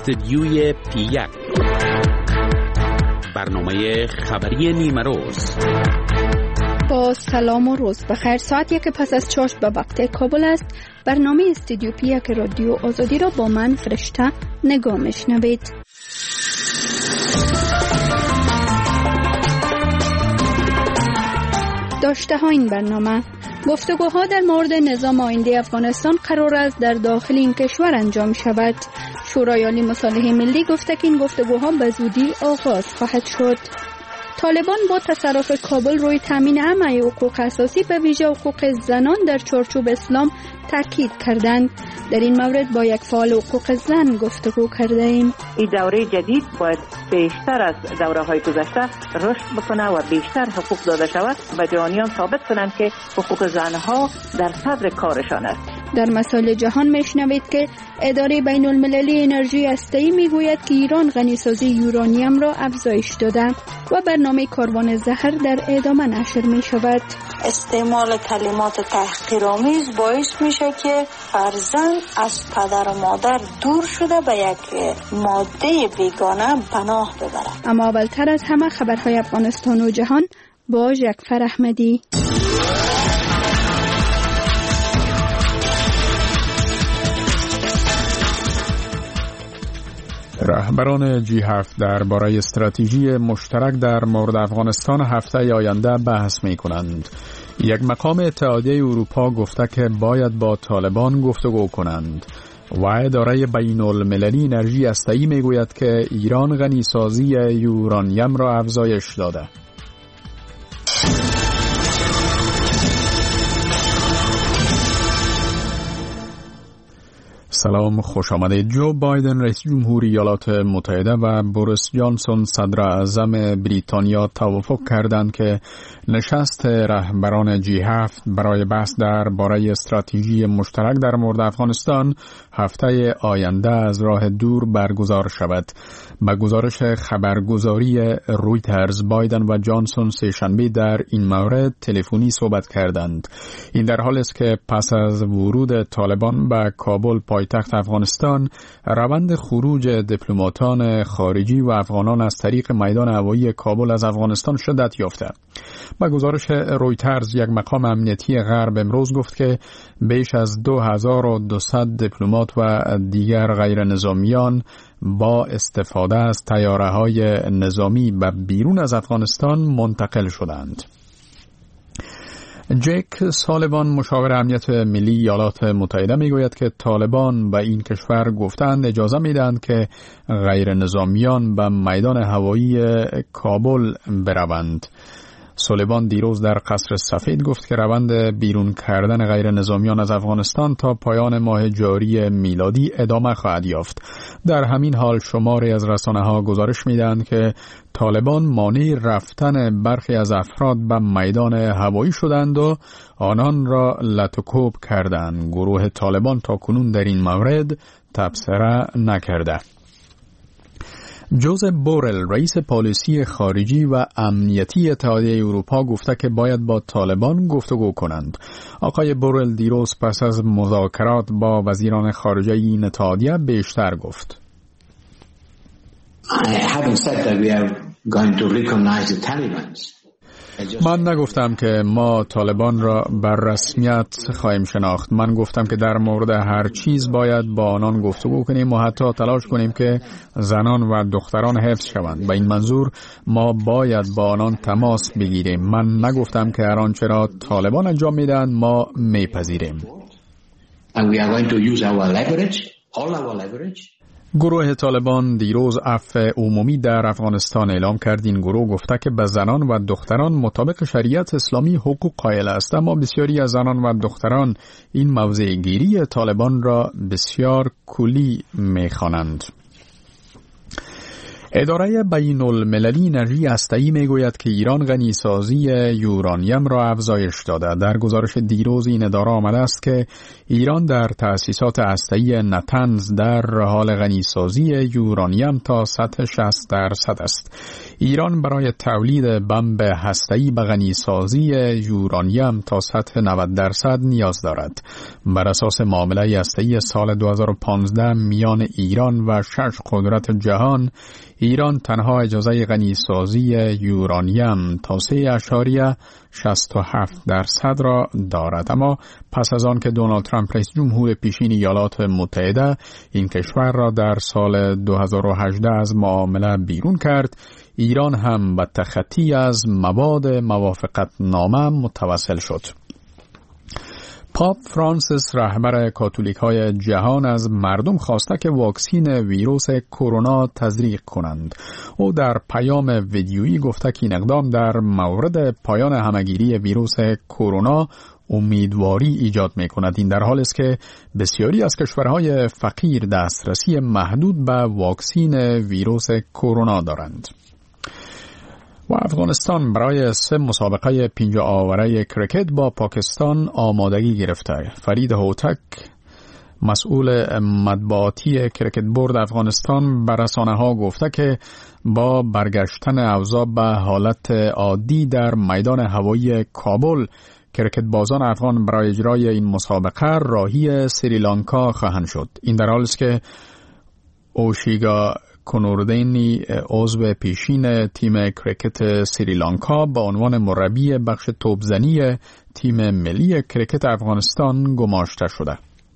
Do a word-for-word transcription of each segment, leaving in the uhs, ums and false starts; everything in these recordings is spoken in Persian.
استدیوی پی یک، برنامه خبری نیمه روز. با سلام و روز بخیر. ساعت یک پس از چاشت به وقت کابل است. برنامه استدیو پی یک رادیو آزادی را با من فرشته نگاه میشنوید. داشته ها این برنامه: گفتگوها در مورد نظام آینده افغانستان قرار است در داخل این کشور انجام شود. شورای عالی مصالحه ملی گفته که این گفتگوها به زودی آغاز خواهد شد. طالبان با تصرف کابل روی تامین همه حقوق اساسی به ویژه حقوق زنان در چارچوب اسلام تاکید کردند. در این مورد با یک فعال حقوق زن گفتگو کرده ایم. این دوره جدید باید بیشتر از دوره های گذشته رشد بکنه و بیشتر حقوق داده شود و جهانیان ثابت کنند که حقوق زنها در صدر کارشان است. در مسائل جهان میشنوید که اداره بین المللی انرژی هسته‌ای میگوید که ایران غنیسازی یورانیم را افزایش داده و برنامه کاروان زهر در ادامه نشر می شود. استعمال کلمات تحقیرآمیز باعث میشه که فرزند از پدر و مادر دور شده به یک ماده بیگانه پناه ببرد. اما اولتر از همه خبرهای افغانستان و جهان با جعفر احمدی. رهبران جی هفت درباره استراتژی مشترک در مورد افغانستان هفته آینده بحث می کنند. یک مقام اتحادیه اروپا گفته که باید با طالبان گفتگو کنند و اداره بین المللی انرژی هسته‌ای می گوید که ایران غنیسازی یورانیم را افزایش داده. سلام، خوش آمدید. جو بایدن رئیس جمهوری ایالات متحده و بوریس جانسون صدر اعظم بریتانیا توافق کردند که نشست رهبران جی هفت برای بحث درباره استراتژی مشترک در مورد افغانستان هفته آینده از راه دور برگزار شود. با گزارش خبرگزاری رویترز، بایدن و جانسون سه‌شنبه در این مورد تلفنی صحبت کردند. این در حالی است که پس از ورود طالبان به کابل پایتخت افغانستان، روند خروج دیپلماتان خارجی و افغانان از طریق میدان هوایی کابل از افغانستان شدت یافته. با گزارش رویترز، یک مقام امنیتی غرب امروز گفت که بیش از دو هزار و دویست دیپلمات و دیگر غیر نظامیان با استفاده از طیاره‌های نظامی به بیرون از افغانستان منتقل شدند. جک سالیوان، مشاور امنیت ملی ایالات متحده، میگوید که طالبان به این کشور گفتند اجازه میدهند که غیر نظامیان به میدان هوایی کابل بروند. سالیوان دیروز در قصر سفید گفت که روند بیرون کردن غیر نظامیان از افغانستان تا پایان ماه جاری میلادی ادامه خواهد یافت. در همین حال شماری از رسانه‌ها گزارش میدهند که طالبان مانع رفتن برخی از افراد به میدان هوایی شدند و آنان را لطوکوب کردند. گروه طالبان تا کنون در این مورد تبصره نکرده. جوزف بورل، رئیس پالیسی خارجی و امنیتی اتحادیه اروپا، گفته که باید با طالبان گفتگو کنند. آقای بورل دیروز پس از مذاکرات با وزیران خارجه این اتحادیه بیشتر گفت. من نگفتم که ما طالبان را بر رسمیت خواهیم شناخت. من گفتم که در مورد هر چیز باید با آنان گفتگو کنیم و حتی تلاش کنیم که زنان و دختران حفظ شوند. به این منظور ما باید با آنان تماس بگیریم. من نگفتم که هر آنچه را طالبان انجام میدن ما میپذیریم. گروه طالبان دیروز عفو عمومی در افغانستان اعلام کرد. این گروه گفته که به زنان و دختران مطابق شریعت اسلامی حقوق قائل است، اما بسیاری از زنان و دختران این موضع گیری طالبان را بسیار کلی می‌خوانند. اداره بین المللی انرژی هسته‌ای میگوید که ایران غنیسازی یورانیم را افزایش داده. در گزارش دیروز این اداره آمده است که ایران در تأسیسات هسته‌ای نتنز در حال غنیسازی یورانیم تا سطح شصت درصد است. ایران برای تولید بمب هسته‌ای به غنیسازی یورانیم تا سطح نود درصد نیاز دارد. بر اساس معامله هسته‌ای سال دو هزار و پانزده میان ایران و شش قدرت جهان، ایران تنها اجازه غنیسازی یورانیم تا سه اشاریه شصت و هفت درصد را دارد. اما پس از آن که دونالد ترامپ رئیس جمهور پیشین ایالات متحده این کشور را در سال دو هزار و هجده از معامله بیرون کرد، ایران هم به تخطی از مواد موافقت نامه متوسل شد. پاپ فرانسیس رهبر کاتولیک های جهان از مردم خواسته که واکسین ویروس کرونا تزریق کنند. او در پیام ویدیویی گفته که این اقدام در مورد پایان همگیری ویروس کرونا امیدواری ایجاد می کند. این در حال است که بسیاری از کشورهای فقیر دسترسی محدود به واکسین ویروس کرونا دارند. و افغانستان برای سه مسابقه پنج آوره کرکت با پاکستان آمادگی گرفته. فرید هوتک، مسئول مطبوعاتی کرکت بورد افغانستان، به رسانه ها گفته که با برگشتن اوضاع به حالت عادی در میدان هوایی کابل، کرکت بازان افغان برای اجرای این مسابقه راهی سریلانکا خواهند شد. این در حالی است که اوشیگا کنوردینی عضو پیشین تیم کرکت سریلانکا به عنوان مربی بخش توپزنی تیم ملی کرکت افغانستان گماشته شده.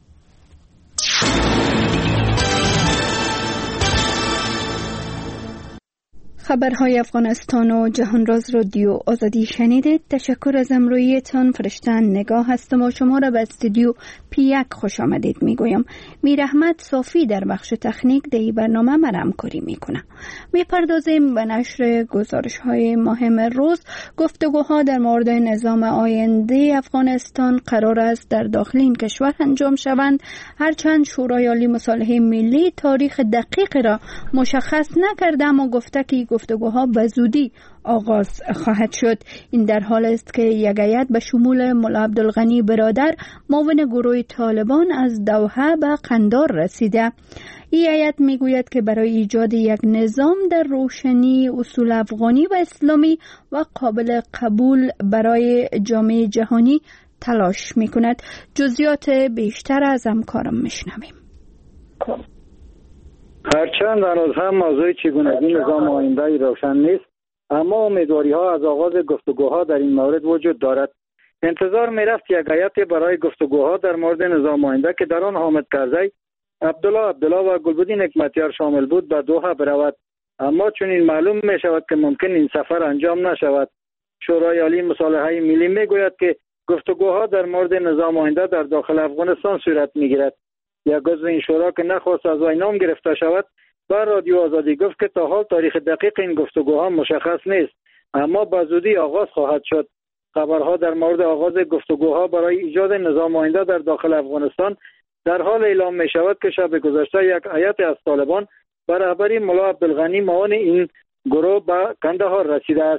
خبرهای افغانستان و جهان راز رادیو آزادی شنیدید. تشکر از امرویتان. فرشتن نگاه هستم و شما را به استودیو پی یک خوش آمدید میگویم. میر احمد صافی در بخش تکنیک در این برنامه من همکاری میکنه. میپردازیم به نشر گزارش های مهم روز. گفتگوها در مورد نظام آینده افغانستان قرار است در داخل این کشور انجام شوند، هرچند شورای عالی مصالحه ملی تاریخ دقیق را مشخص نکرده، اما گفته که گفتگوها به زودی آغاز خواهد شد. این در حال است که یک هیئت به شمول ملا عبدالغنی برادر، معاون گروه طالبان، از دوحه به قندار رسیده. این هیئت میگوید که برای ایجاد یک نظام در روشنی اصول افغانی و اسلامی و قابل قبول برای جامعه جهانی تلاش میکند. جزئیات بیشتر از همکارم میشنویم. هرچند هنوز هم موضوع چگونگی نظام آینده روشن نیست، اما امیدواری ها از آغاز گفتگوها در این مورد وجود دارد. انتظار می رفت یک هیئت برای گفتگوها در مورد نظام آینده که در آن حامد کرزی، عبدالله عبدالله و گلبدین حکمتیار شامل بود به دوحه برود، اما چون این معلوم می شود که ممکن این سفر انجام نشود. شورای عالی مصالحه ملی می گوید که گفتگوها در مورد نظام آینده در داخل افغانستان صورت می گیرد. یک عضو این شورا که نخواست از وی نام گرفته شود بر رادیو آزادی گفت که تا حال تاریخ دقیق این گفتگوها مشخص نیست، اما به زودی آغاز خواهد شد. خبرها در مورد آغاز گفتگوها برای ایجاد نظام آینده در داخل افغانستان در حال اعلام می شود که شب گذشته یک هیئت از طالبان بر رهبری ملا عبدالغنی، معاون این گروه، به کندهار رسیده است.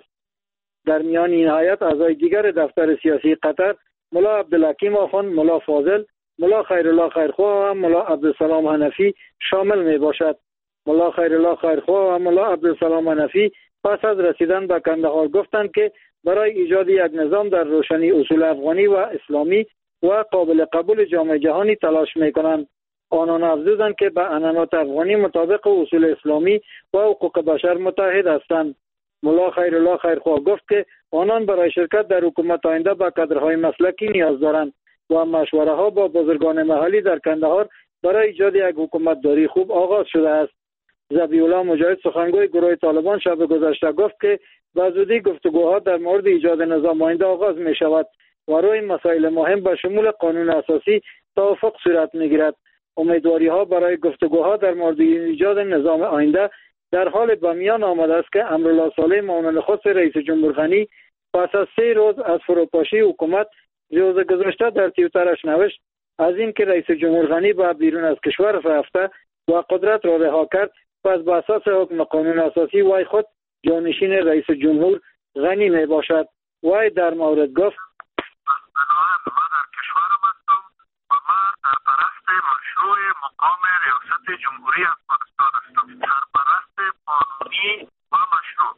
در میان این هیئت اعضای دیگر دفتر سیاسی قطر، ملا عبدالحکیم آخوند، ملا فاضل، ملا خیرالله خیرخواه و ملا عبدالسلام حنفی شامل می باشد. ملا خیرالله خیرخواه و ملا عبدالسلام حنفی پس از رسیدن به کندهار گفتند که برای ایجاد یک نظام در روشنی اصول افغانی و اسلامی و قابل قبول جامعه جهانی تلاش می کنند. آنان افزودند که به عنعنات افغانی مطابق اصول اسلامی و حقوق بشر متحد هستند. ملا خیرالله خیرخواه گفت که آنان برای شرکت در حکومت آینده به کادرهای مسلکی نیاز دارند و مشوره ها با بزرگان محلی در کندهار برای ایجاد یک حکومت داری خوب آغاز شده است. ذبیح الله مجاهد، سخنگوی گروه طالبان، شب گذشته گفت که به زودی گفتگوها در مورد ایجاد نظام آینده آغاز می شود و روی مسائل مهم به شمول قانون اساسی توافق صورت می گیرد. امیدواری ها برای گفتگوها در مورد ایجاد نظام آینده در حال به میان آمده است که امرالله صالح، معاون نخست رئیس جمهور غنی، پس از سه روز از فروپاشی حکومت روز گذشته در توییترش نوشت از این که رئیس جمهور غنی به بیرون از کشور رفته و قدرت را رها کرد، پس به اساس حکم قانون اساسی وی خود جانشین رئیس جمهور غنی می باشد. وی در مورد گفت مشروع مقام ریاست جمهوری افغانستان هستم. سرپرست قانونی و مشروع.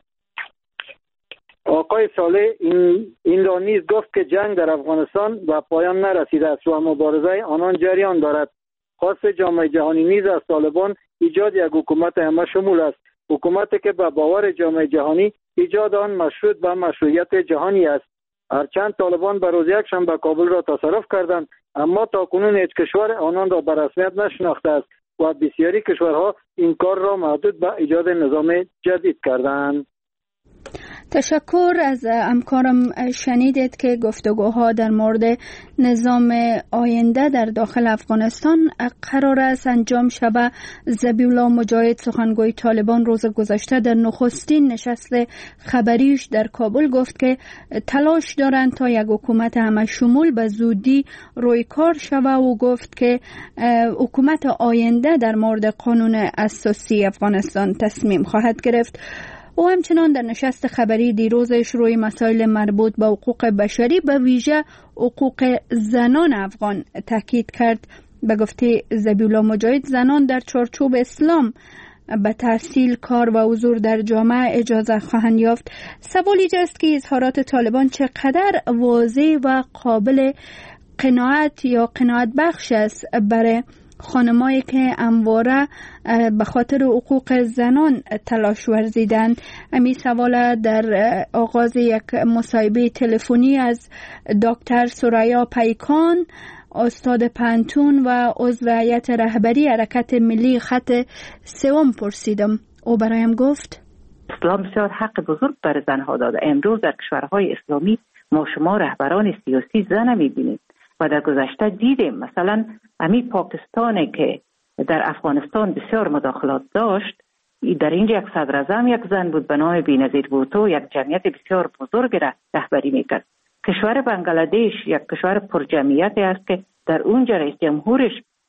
آقای صالح این, این را نیز گفت که جنگ در افغانستان به پایان نرسیده است و مبارزه آنان جریان دارد. خواست جامعه جهانی نیز از طالبان ایجاد یک حکومت همه شمول است. حکومتی که به باور جامعه جهانی ایجاد آن مشروط به مشروعیت جهانی است. هرچند طالبان به روز یکشنبه کابل را تصرف کردند، اما تا کنون هیچ کشور آنان را به رسمیت نشناخته است و بسیاری کشورها این کار را محدود به ایجاد نظام جدید کردند. تشکر از همکارم. شنیدید که گفتگوها در مورد نظام آینده در داخل افغانستان قرار است انجام شود. ذبیح‌الله مجاهد سخنگوی طالبان روز گذشته در نخستین نشست خبریش در کابل گفت که تلاش دارند تا یک حکومت همه شمول به زودی روی کار شود و گفت که حکومت آینده در مورد قانون اساسی افغانستان تصمیم خواهد گرفت. او همچنان در نشست خبری دیروزش روی مسائل مربوط به حقوق بشری به ویژه حقوق زنان افغان تاکید کرد. به گفته ذبیح‌الله مجاهد زنان در چارچوب اسلام به تحصیل، کار و حضور در جامعه اجازه خواهند یافت. سوال اینجاست که اظهارات طالبان چقدر واضح و قابل قناعت یا قناعت بخش است برای خانمایی که همواره به خاطر حقوق زنان تلاش ورزیدند. همین سوال در آغاز یک مصاحبه تلفنی از دکتر سریا پیکان، استاد پانتون و عضو هیئت رهبری حرکت ملی خط سوم پرسیدم. او برایم گفت اسلام بسیار حق بزرگ بر زنها داده. امروز در کشورهای اسلامی ما شما رهبران سیاسی زن می‌بینید و در گذشته دیدیم مثلا امی پاکستانی که در افغانستان بسیار مداخلات داشت، در اینجا یک صدر اعظم یک زن بود به نام بی‌نظیر بوتو، یک جمعیت بسیار بزرگ را رهبری میکرد. کشور بنگلادش یک کشور پرجمعیتی است که در اونجا رئیس جمهورش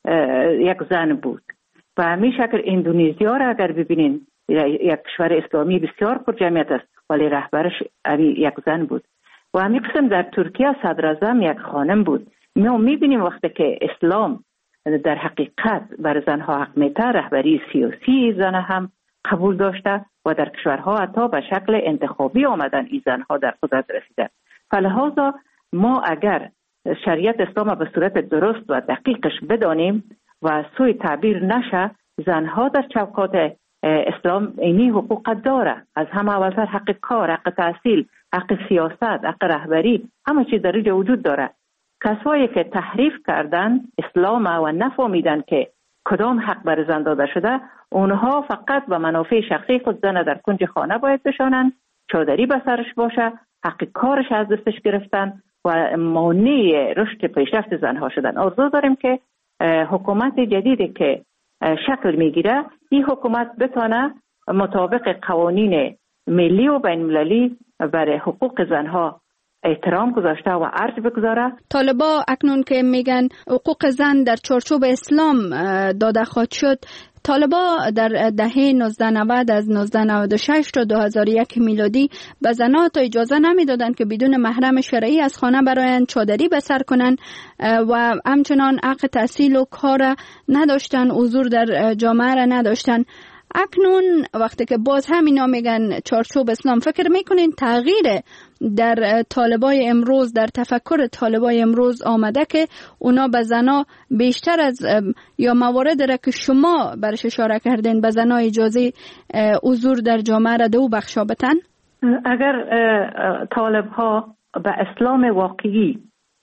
یک زن بود. و همین شکل اندونزیا را اگر ببینین یک کشور اسلامی بسیار پرجمعیت است ولی رهبرش یک زن بود. و همین قسم در ترکیه صدر اعظم یک خانم بود. ما میبینیم وقتی که اسلام در حقیقت بر زنها حق میده، رهبری سیاسی زن هم قبول داشته و در کشورها حتی به شکل انتخابی آمدن این زنها در قدرت رسیدن. فلحاظا ما اگر شریعت اسلام به صورت درست و دقیقش بدانیم و سوی تعبیر نشه، زنها در چوکات اسلام اینی حقوق داره. از همه اولتر حق کار، حق تحصیل، حق سیاست، حق رهبری، همه چیز در اینجا وجود داره. کسایی که تحریف کردن اسلام و نفهمیدن که کدام حق بر زن داده شده، اونها فقط به منافع شخصی خود زن در کنج خانه باید بشانن، چادری به سرش باشه، حق کارش از دستش گرفتن و مانع رشد پیشرفت زنها شدن. آرزو داریم که حکومت جدیدی که شکل میگیره، این حکومت بتونه مطابق قوانین ملی و بین المللی برای حقوق زنها احترام گذاشته و ارج بگذاره. طالبا اکنون که میگن حقوق زن در چارچوب اسلام داده خواهد شد، طالبا در دهه نوزده نود از نوزده نود و شش تا دو هزار و یک میلادی به زنها تا اجازه نمیدادند که بدون محرم شرعی از خانه برایند چادری به سر کنند و همچنان حق تحصیل و کار نداشتن، حضور در جامعه را نداشتن. اکنون وقتی که باز همینا میگن چارچوب اسلام، فکر میکنین تغییر در طالبای امروز، در تفکر طالبای امروز آمده که اونا به زنا بیشتر از یا موارد را که شما برش اشاره کردین به زنا اجازه حضور در جامعه را دو بخشا بتن؟ اگر طالب ها به اسلام واقعی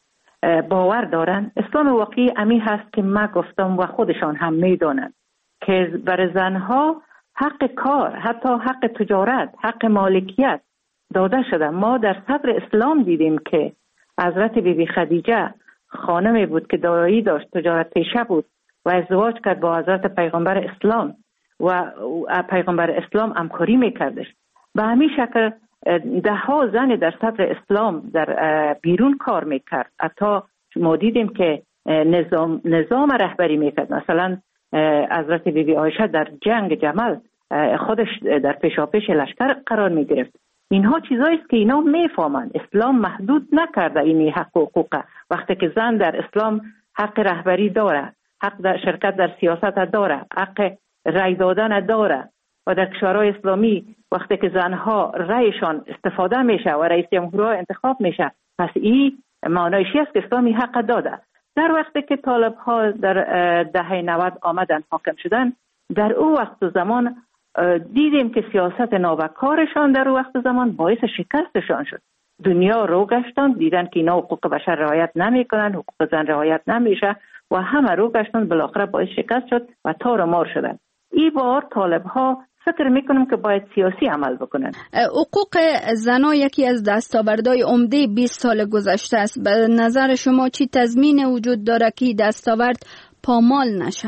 باور دارن، اسلام واقعی امی هست که ما گفتم و خودشان هم میدانند که بر زنها حق کار، حتی حق تجارت، حق مالکیت داده شده. ما در صدر اسلام دیدیم که حضرت بی بی خدیجه خانمی بود که دارایی داشت، تجارت پیشه بود و ازدواج کرد با حضرت پیغمبر اسلام و پیغمبر اسلام همکاری میکردش. به همین شکل ده ها زن در صدر اسلام در بیرون کار میکرد. حتی ما دیدیم که نظام نظام رهبری میکرد. مثلا حضرت بی بی عایشه در جنگ جمل خودش در پیشاپیش لشکر قرار می گرفت. اینها چیزایی است که اینا میفهمند. اسلام محدود نکرده این حق و حقوق. وقتی که زن در اسلام حق رهبری داره، حق در شرکت در سیاست داره، حق رای دادن داره و در کشورهای اسلامی وقتی که زنها رایشان استفاده میشه و رئیس جمهورها انتخاب میشه، پس این معنایشی است که اسلامی حق داده. در وقتی که طالب ها در دهه نود آمدن حاکم شدن، در او وقت و زمان دیدیم که سیاست نابکارشان در او وقت و زمان باعث شکستشان شد. دنیا رو گشتن، دیدن که اینا حقوق بشر رعایت نمی کنن، حقوق زن رعایت نمیشه و همه رو گشتن، بالاخره باعث شکست شد و تار مار شدن. این بار طالب ها فکر میکنم که باید سیاسی عمل بکنن. حقوق زنها یکی از دستاوردهای عمده بیست سال گذشته است. به نظر شما چی تضمین وجود داره که دستاورد پامال نشه؟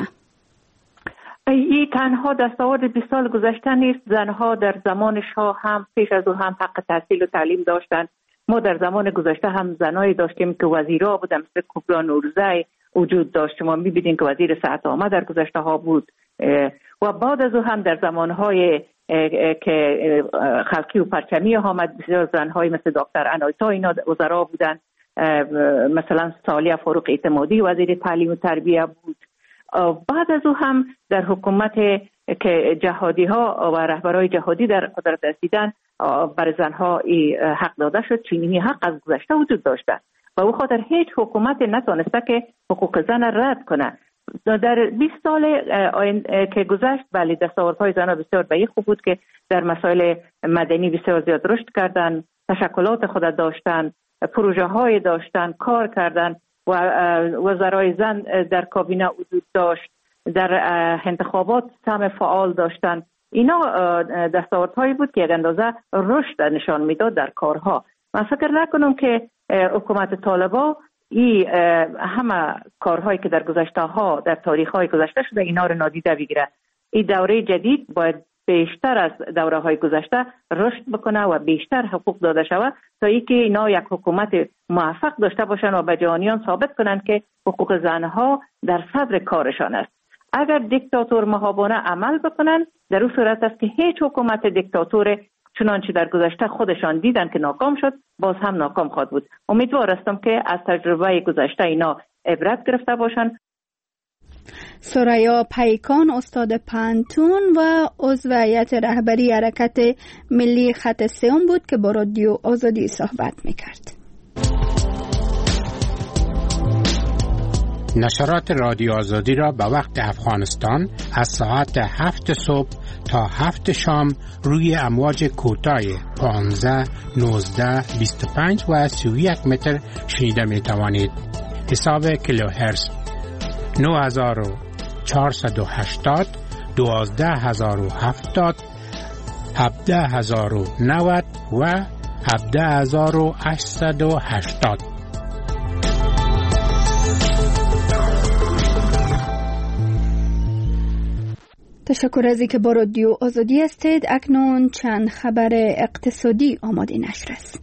این تنها دستاورد بیست سال گذشته نیست. زنها در زمان شاه هم پیش از او هم حق تحصیل و تعلیم داشتن. ما در زمان گذشته هم زنایی داشتیم که وزیرها بودن، مثل کبرا نورزی وجود داشت. ما می‌بینیم که وزیر صحت عامه در گذشته ها بود و بعد از او هم در زمانهای که خلقی و پرچمی آمد بسیار زنهای مثل دکتر عنایتا اینا وزرا بودن. مثلا سالیه فاروق اعتمادی وزیر تعلیم و تربیه بود. بعد از او هم در حکومت که جهادی ها و رهبرای جهادی در قدرت رسیدن بر زنها حق داده شد. چنین حق از گذشته وجود داشته و او خاطر هیچ حکومت نتونسته که حقوق زن رد کنه. در بیست سال که گذشت بله دستاوردهای زنها بسیار به خوب بود که در مسائل مدنی بسیار زیاد رشد کردن، تشکلات خود داشتن، پروژه های داشتن، کار کردن و وزرای زن در کابینه وجود داشت، در انتخابات سهم فعال داشتن. اینا دستاوردهایی بود که یک اندازه رشد نشان میداد در کارها. من فکر نکنم که حکومت طالبا این همه کارهایی که در گذشته ها در تاریخ های گذشته شده اینا رو نادیده بگیره. این دوره جدید باید بیشتر از دوره های گذشته رشد بکنه و بیشتر حقوق داده شود تا اینکه اینا یک حکومت موفق داشته باشن و به جهانیان ثابت کنند که حقوق زنها در صدر کارشان است. اگر دیکتاتور مهابانه عمل بکنن، در اون صورت است که هیچ حکومت دیکتاتور چنانچه در گذشته خودشان دیدن که ناکام شد باز هم ناکام خواهد بود. امیدوار هستم که از تجربه گذشته اینا عبرت گرفته باشن. ثریا پیکان استاد پانتون و عضو هیئت رهبری حرکت ملی خط سوم بود که با رادیو آزادی صحبت میکرد. نشرات رادیو آزادی را به وقت افغانستان از ساعت هفت صبح تا هفت شام روی امواج کوتاه پانزده، نوزده، بیست و پنج و سی و یک متر شنیده می توانید. حساب کیلوهرتز نه هزار و چهارصد و هشتاد، دوازده هزار و هفتاد، هفده هزار و نود و هفده هزار و هشتصد و هشتاد. تشکر از اینکه با رادیو آزادی هستید. اکنون چند خبر اقتصادی آماده نشر است.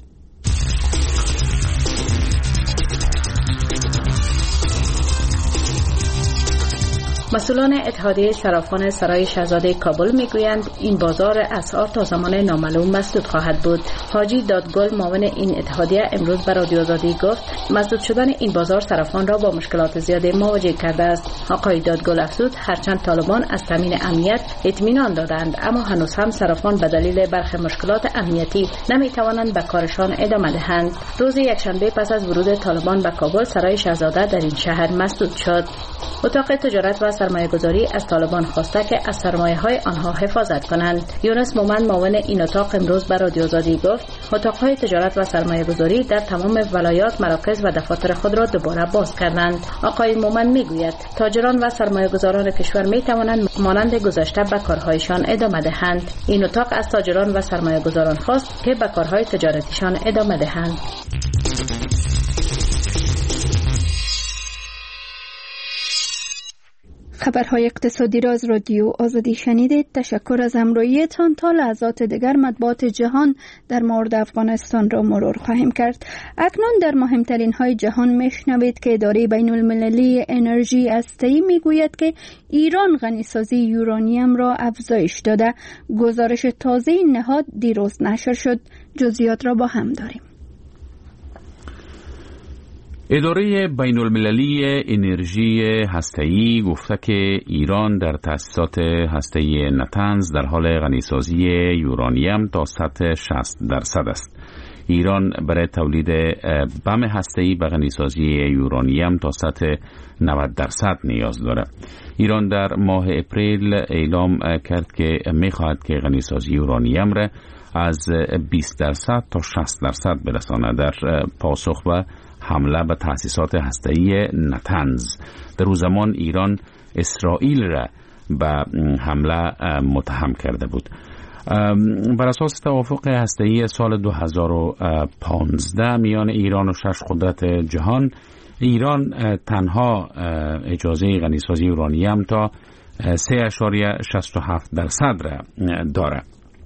مسئولان اتحادیه صرافان سرای شاهزاده کابل میگویند این بازار اسعار تا زمان نامعلوم مسدود خواهد بود. حاجی دادگل معاون این اتحادیه امروز به رادیو آزادی گفت مسدود شدن این بازار صرافان را با مشکلات زیادی مواجه کرده است. آقای دادگل افزود هرچند طالبان از تامین امنیت اطمینان دادند اما هنوز هم صرافان به دلیل برخی مشکلات امنیتی نمیتوانند به کارشان ادامه دهند. روز یکشنبه پس از ورود طالبان به کابل سرای شاهزاده در این شهر مسدود شد. اتاق تجارت و سرمایه‌گذاری از طالبان خواسته که از سرمایه‌های آنها حفاظت کنند. یونس مومن معاون این اتاق امروز به رادیو آزادی گفت اتاق‌های تجارت و سرمایه‌گذاری در تمام ولایات مراکز و دفاتر خود را دوباره باز کردند. آقای مومن میگوید تاجران و سرمایه‌گذاران کشور می‌توانند مانند گذشته به کارهایشان ادامه دهند. این اتاق از تاجران و سرمایه‌گذاران خواست که به کارهای تجارتیشان ادامه دهند. خبرهای اقتصادی را از رادیو آزادی شنیدید. تشکر از همراهیتان. تا لحظات دیگر مطبوعات جهان در مورد افغانستان را مرور خواهیم کرد. اکنون در مهمترین های جهان میشنوید که اداره بین المللی انرژی هسته‌ای میگوید که ایران غنیسازی یورانیم را افزایش داده. گزارش تازه این نهاد دیروز نشر شد. جزئیات را با هم داریم. اداره بین المللی انرژی هسته‌ای گفته که ایران در تأسیسات هسته‌ای نتنز در حال غنیسازی یورانیم تا سطح شصت درصد است. ایران برای تولید بم هسته‌ای به غنیسازی یورانیم تا سطح نود درصد نیاز دارد. ایران در ماه اپریل اعلام کرد که می‌خواهد که غنیسازی یورانیم را از بیست درصد تا شصت درصد برساند در پاسخ به حمله به تأسیسات هسته‌ای نتنز. در او زمان ایران اسرائیل را به حمله متهم کرده بود. بر اساس توافق هسته‌ای سال دو هزار و پانزده میان ایران و شش قدرت جهان، ایران تنها اجازه غنیسازی یورانیم تا سه اشاریه شصت و هفت درصد را دارد.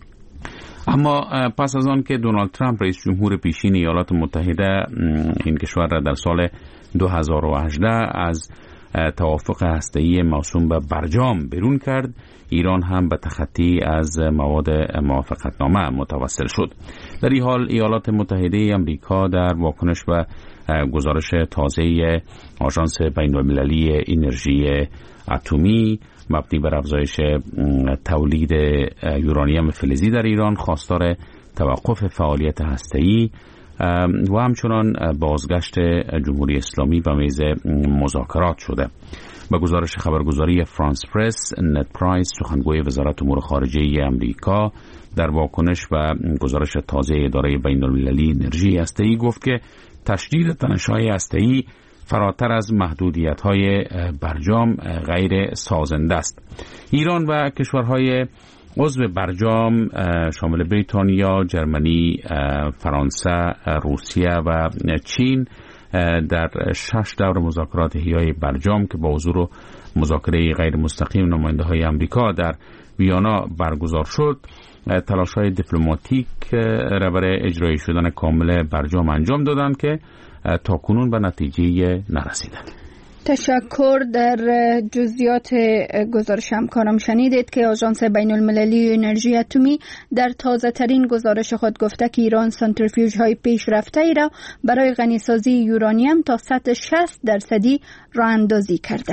اما پس از آن که دونالد ترامپ رئیس جمهور پیشین ایالات متحده این کشور را در سال دو هزار و هجده از توافق هسته‌ای موسوم به برجام بیرون کرد، ایران هم به تخطی از مواد موافقتنامه متوسل شد. در این حال ایالات متحده آمریکا در واکنش به گزارش تازه آژانس بین المللی انرژی اتمی مبنی بر افزایش تولید یورانیم فلزی در ایران خواستار توقف فعالیت هسته‌ای و همچنان بازگشت جمهوری اسلامی به میز مذاکرات شده. با گزارش خبرگزاری فرانس پرس، نت پرایس سخنگوی وزارت امور خارجه امریکا در واکنش به گزارش تازه اداره بین المللی انرژی هسته‌ای گفت که تشدید تنش‌های هسته‌ای فراتر از محدودیت‌های برجام غیر سازنده است. ایران و کشورهای عضو برجام شامل بریتانیا، جرمنی، فرانسه، روسیه و چین در شش دور مذاکرات حیای برجام که با حضور و مذاکره غیر مستقیم نماینده‌های آمریکا در ویانا برگزار شد، تلاش‌های دیپلماتیک را برای اجرای شدن کامل برجام انجام دادند که تاکنون به نتیجه نرسیدند. تشکر. در جزئیات گزارش همکارم شنیدید که آژانس بین المللی انرژی اتمی در تازه ترین گزارش خود گفته که ایران سانتریفیوژ های پیشرفته ای را برای غنیسازی یورانیم تا سطح شصت درصدی راه اندازی کرده.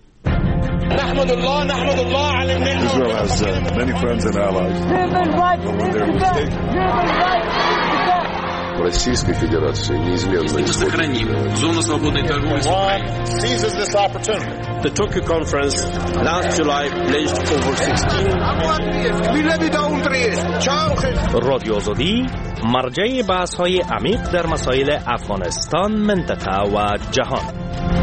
نحمد الله نحمد الله علی النعمة. Israel has uh, many friends and allies. Российской Федерации неизменно сохраним зону свободной торговли с Украиной. Seizes this opportunity. The Tokyo conference last July pledged over sixteen. رادیو آزادی مرجع بحث‌های عمیق در مسائل افغانستان، منطقه و جهان.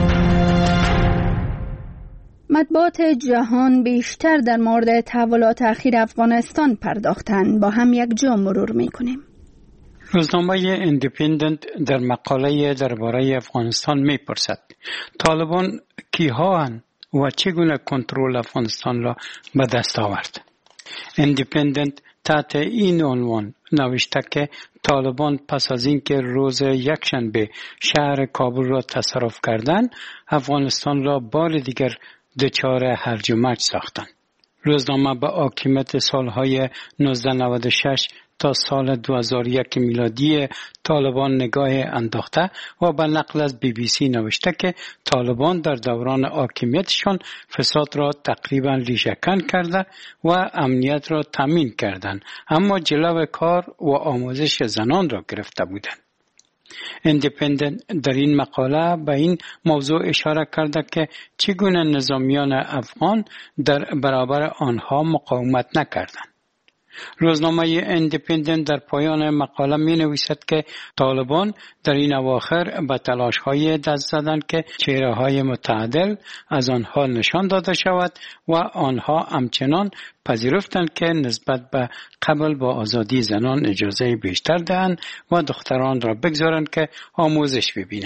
مطبوعات جهان بیشتر در مورد تحولات اخیر افغانستان پرداختند. با هم یک جا مرور می‌کنیم. روزنامه ایندیپندنت در مقاله درباره افغانستان می‌پرسد طالبان کی‌هاند و چگونه کنترل افغانستان را به دست آورد. ایندیپندنت تحت این عنوان نوشته که طالبان پس از اینکه روز یکشنبه شهر کابل را تصرف کردند، افغانستان را بار دیگر دچار هرج و مرج ساختند. روزنامه به حاکمیت سالهای نوزده نود و شش تا سال دو هزار و یک میلادی طالبان نگاه انداخته و به نقل از بی بی سی نوشته که طالبان در دوران حاکمیتشان فساد را تقریبا ریشه‌کن کرده و امنیت را تامین کردند، اما جلو کار و آموزش زنان را گرفته بودند. ایندیپندنت در این مقاله به این موضوع اشاره کرده که چگونه نظامیان افغان در برابر آنها مقاومت نکردند. روزنامه ایندیپندنت در پایان مقاله می نویسد که طالبان در این اواخر به تلاش های دست زدند که چهره های متعادل از آنها نشان داده شود و آنها همچنان پذیرفتند که نسبت به قبل با آزادی زنان اجازه بیشتر دهند و دختران را بگذارند که آموزش ببینند.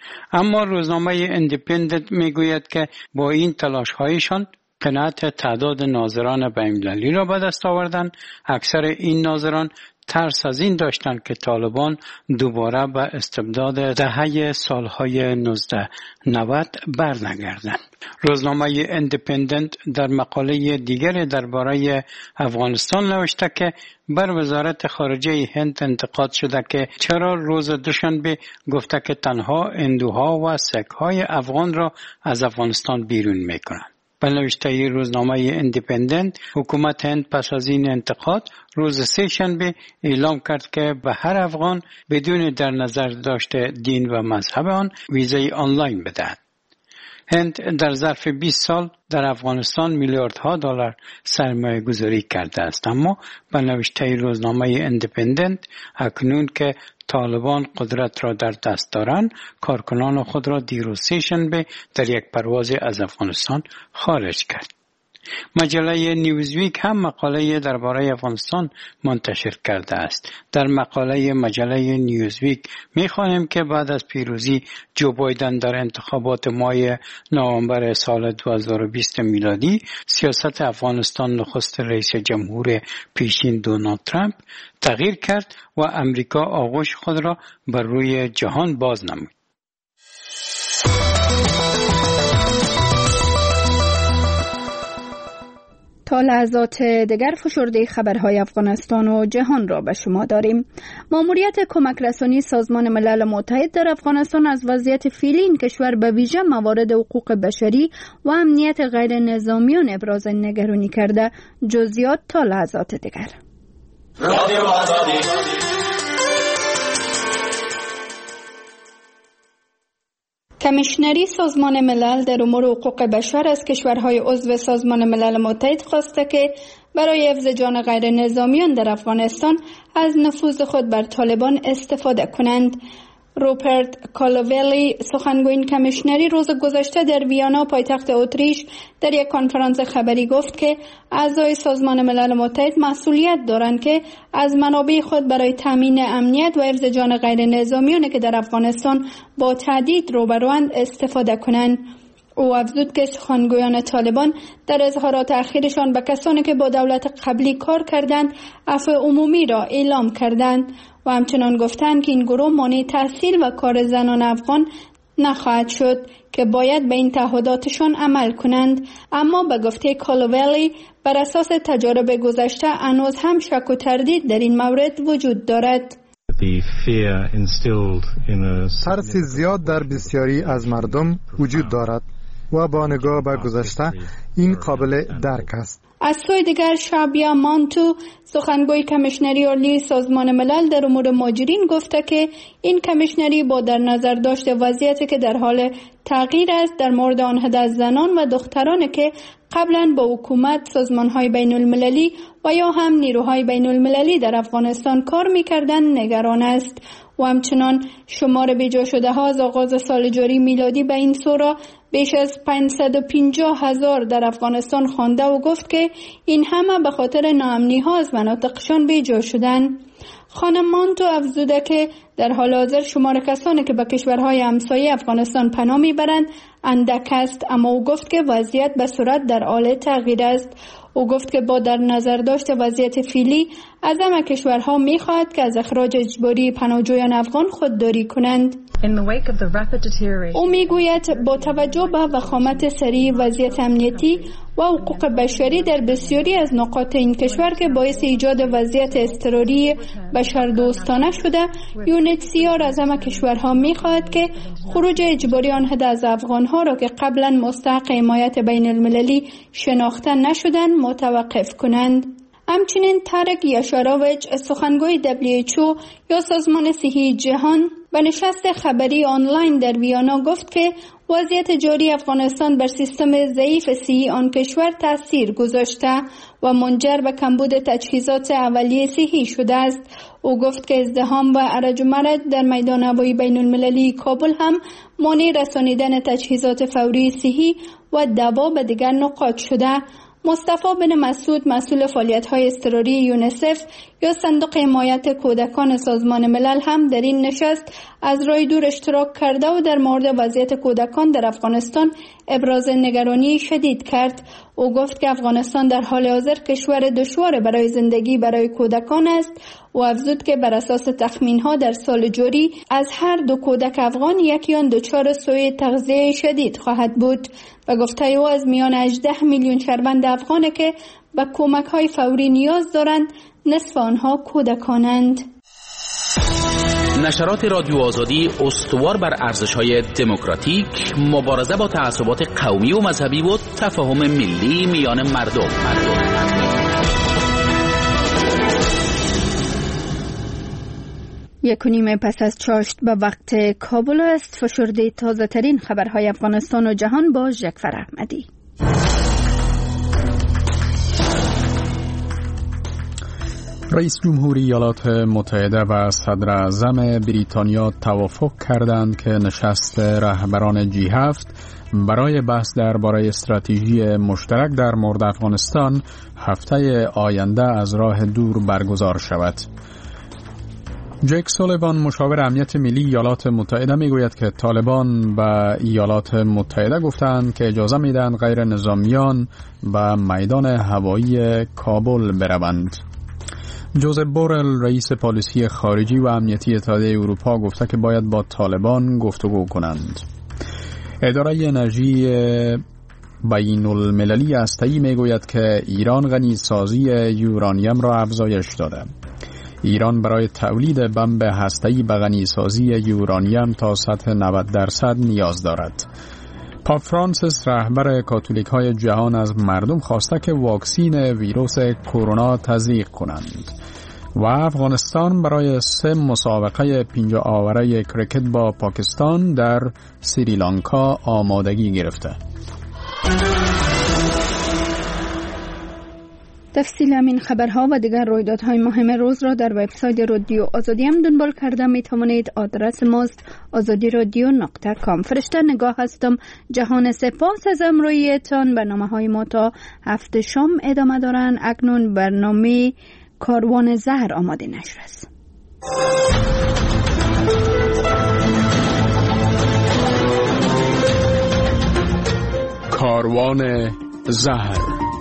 اما روزنامه اندیپندنت میگوید که با این تلاش هایشان قناعت تعداد ناظران بین‌المللی را به دست آوردند. اکثر این ناظران ترس از این داشتند که طالبان دوباره به استبداد دهه سالهای نوزده نود برنگردند. روزنامه اندیپندنت در مقاله دیگر درباره افغانستان نوشته که بر وزارت خارجه هند انتقاد شده که چرا روز دوشنبه گفته که تنها هندوها و سیک‌های افغان را از افغانستان بیرون میکنند. به نوشته روزنامه اندیپندنت، حکومت هند پس از این انتقاد روز سه شنبه اعلام کرد که به هر افغان بدون در نظر داشته دین و مذهب آن ویزای آنلاین بدهد. هند در ظرف بیست سال در افغانستان میلیاردها دلار سرمایه گذاری کرده است، اما به نوشته روزنامه اندیپندنت اکنون که طالبان قدرت را در دست دارند، کارکنان خود را دیروز سه شنبه در یک پرواز از افغانستان خارج کرد. مجله نیوزویک هم مقاله درباره افغانستان منتشر کرده است. در مقاله مجله نیوزویک می‌خوانیم که بعد از پیروزی جو بایدن در انتخابات ماه نوامبر سال دو هزار و بیست میلادی، سیاست افغانستان نخست رئیس جمهور پیشین دونالد ترامپ تغییر کرد و امریکا آغوش خود را بر روی جهان باز نمود. تا لحظات دیگر فشرده خبرهای افغانستان و جهان را به شما داریم. ماموریت کمک رسانی سازمان ملل متحد در افغانستان از وضعیت فعلی این کشور به ویژه موارد حقوق بشری و امنیت غیر نظامیان ابراز نگرانی کرده. جزئیات تا لحظات دیگر. کمیشنری سازمان ملل در امور حقوق بشر از کشورهای عضو سازمان ملل متحد خواسته که برای حفظ جان غیر نظامیان در افغانستان از نفوذ خود بر طالبان استفاده کنند. روپرت کالوویلی سخنگوی این کمیشنری روز گذشته در ویانا پایتخت اتریش در یک کنفرانس خبری گفت که اعضای سازمان ملل متحد مسئولیت دارند که از منابع خود برای تامین امنیت و حفظ جان غیر نظامیانی که در افغانستان با تهدید روبروند استفاده کنند. او افزود که سخنگویان طالبان در اظهارات اخیرشان به کسانی که با دولت قبلی کار کردند عفو عمومی را اعلام کردند و همچنان گفتند که این گروه مانع تحصیل و کار زنان افغان نخواهد شد که باید به این تعهداتشان عمل کنند. اما به گفته کالوویلی بر اساس تجارب گذشته هنوز هم شک و تردید در این مورد وجود دارد. ترس زیاد در بسیاری از مردم وجود دارد و با نگاه به گذشته این قابل درک است. از سوی دیگر شابیا مانتو سخنگوی کمیشنری عالی سازمان ملل در امور مهاجرین گفته که این کمیشنری با در نظر داشته وضعیتی که در حال تغییر است در مورد آن عدد زنان و دخترانی که قبلا با حکومت، سازمان‌های بین‌المللی و یا هم نیروهای بین‌المللی در افغانستان کار می‌کردند نگران است و همچنان شمار بیجا شده ها از آغاز سال جاری میلادی به این سو بیش از پانصد و پنجاه هزار در افغانستان خوانده و گفت که این همه به خاطر ناامنی ها از مناطقشان بیجا شدند. خانم مانتو افزوده که در حال حاضر شمار کسانی که به کشورهای همسایه افغانستان پناه میبرند اندک است، اما او گفت که وضعیت به سرعت در حال تغییر است. او گفت که با در نظر داشت وضعیت فعلی از همه کشورها میخواهد که از اخراج اجباری پناهجویان افغان خودداری کنند. او میگوید با توجه به وخامت سریع وضعیت امنیتی و حقوق بشری در بسیاری از نقاط این کشور که باعث ایجاد وضعیت اضطراری بشردوستانه شده، یونیتسیار از همه کشورها میخواهد که خروج اجباری آنها از افغانها را که قبلا مستحق حمایت بین المللی شناخته نشدند متوقف کنند. همچنین تارک یاشارویچ سخنگوی دبلیو اچ او یا سازمان صحی جهان به نشست خبری آنلاین در ویانا گفت که وضعیت جاری افغانستان بر سیستم ضعیف صحی آن کشور تاثیر گذاشته و منجر به کمبود تجهیزات اولیه صحی شده است. او گفت که ازدحام و ارج و مرج در میدان هوایی بین المللی کابل هم مانع رسانیدن تجهیزات فوری صحی و دوا به دیگر نقاط شده. مصطفی بن مسعود مسئول فعالیت‌های اضطراری یونیسف یا صندوق حمایت کودکان سازمان ملل هم در این نشست از راه دور اشتراک کرده و در مورد وضعیت کودکان در افغانستان ابراز نگرانی شدید کرد. او گفت که افغانستان در حال حاضر کشور دشوار برای زندگی برای کودکان است و افزود که بر اساس تخمین‌ها در سال جاری از هر دو کودک افغان یکی آن دچار سوء تغذیه شدید خواهد بود. و گفته او از میان هجده میلیون شهروند افغان که به کمک‌های فوری نیاز دارند، نصف آنها کودکانند. نشرات رادیو آزادی استوار بر ارزش‌های دموکراتیک، مبارزه با تعصبات قومی و مذهبی و تفاهم ملی میان مردم. مردم. یک و نیم پس از چاشت به وقت کابل است. فشرده تازه ترین خبرهای افغانستان و جهان با ژکفر احمدی. رئیس جمهوری ایالات متحده و صدر اعظم بریتانیا توافق کردند که نشست رهبران جی هفت برای بحث درباره استراتژی مشترک در مورد افغانستان هفته آینده از راه دور برگزار شود. جک سولیوان مشاور امنیت ملی ایالات متحده میگوید که طالبان به ایالات متحده گفتند که اجازه میدن غیر نظامیان به میدان هوایی کابل بروند. جوزف بورل رئیس پالیسی خارجی و امنیتی اتحادیه اروپا گفته که باید با طالبان گفتگو کنند. اداره انرژی بین المللی هسته‌ای میگوید که ایران غنی سازی یورانیم را افزایش داده. ایران برای تولید بمب هسته‌ای به غنی سازی یورانیم تا سطح نود درصد نیاز دارد. پاپ فرانسیس رهبر کاتولیک های جهان از مردم خواسته که واکسین ویروس کرونا تزریق کنند. و افغانستان برای سه مسابقه پنجاه آوره کرکت با پاکستان در سریلانکا آمادگی گرفته. تفصیل همین خبرها و دیگر رویدادهای مهم روز را در وبسایت رادیو آزادی هم دنبال کرده می توانید. آدرس ماست آزادی رادیو نقطه کام. فرشته نگاه هستم. جهان سپاس از امرویتان. برنامه های ما تا هفت شام ادامه دارن. اکنون برنامه کاروان زهر آماده نشر است. کاروان زهر.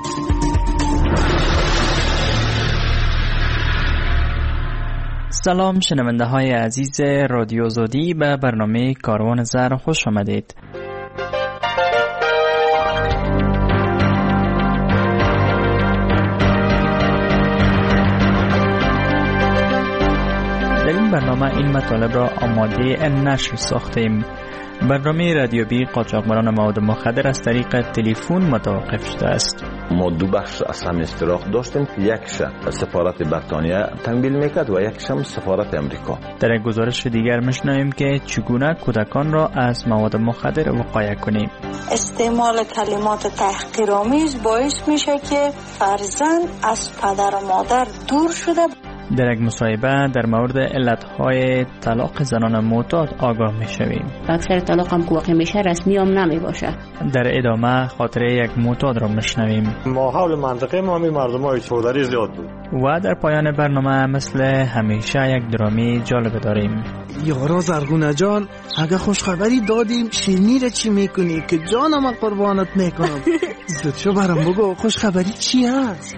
سلام شنونده های عزیز رادیو آزادی، به برنامه کاروان زهر خوش آمدید. در این برنامه این مطالب را آماده نشر ساختیم. برنامه رادیویی قاچاقبران مواد مخدر از طریق تلفن متوقف شده است. ما دو بخش از هم اشتراک داشتیم، یکش سفارت بریتانیا تمویل میکرد و یکش هم سفارت امریکا. در گزارش دیگر میشنویم که چگونه کودکان را از مواد مخدر وقایه کنیم. استعمال کلمات تحقیرآمیز باعث میشه که فرزند از پدر و مادر دور شده. در یک مصاحبه در مورد علتهای طلاق زنان معتاد آگاه میشویم. اکثر طلاق هم که واقع میشه رسمی هم نمی باشه. در ادامه خاطره یک معتاد را میشنویم. ماحول منطقه ما می مردم های چودری زیاد بود. و در پایان برنامه مثل همیشه یک درامی جالب داریم. یارا زرگونه جان، اگه خوشخبری دادیم شیرینی را چی میکنی که جانم قربانت میکنم؟ زود شو برام بگو خوشخبری چی هست؟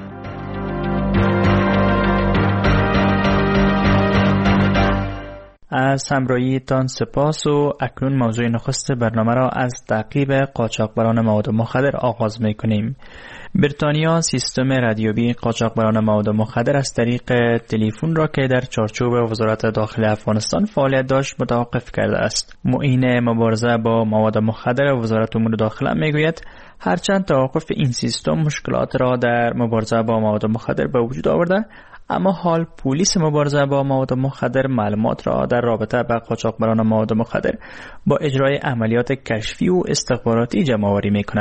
از همراهیتان سپاس و اکنون موضوع نخست برنامه را از تعقیب قاچاقبران مواد مخدر آغاز می‌کنیم. بریتانیا سیستم رادیویی قاچاقبران مواد مخدر از طریق تلفن را که در چارچوب وزارت داخلی افغانستان فعالیت داشت متوقف کرده است. معین مبارزه با مواد مخدر وزارت امور داخله میگوید هرچند توقف این سیستم مشکلات را در مبارزه با مواد مخدر به وجود آورده، اما حال پلیس مبارزه با مواد مخدر معلومات را در رابطه با قاچاقبران مواد مخدر با اجرای عملیات کشفی و استخباراتی جمع آوری می‌کنند.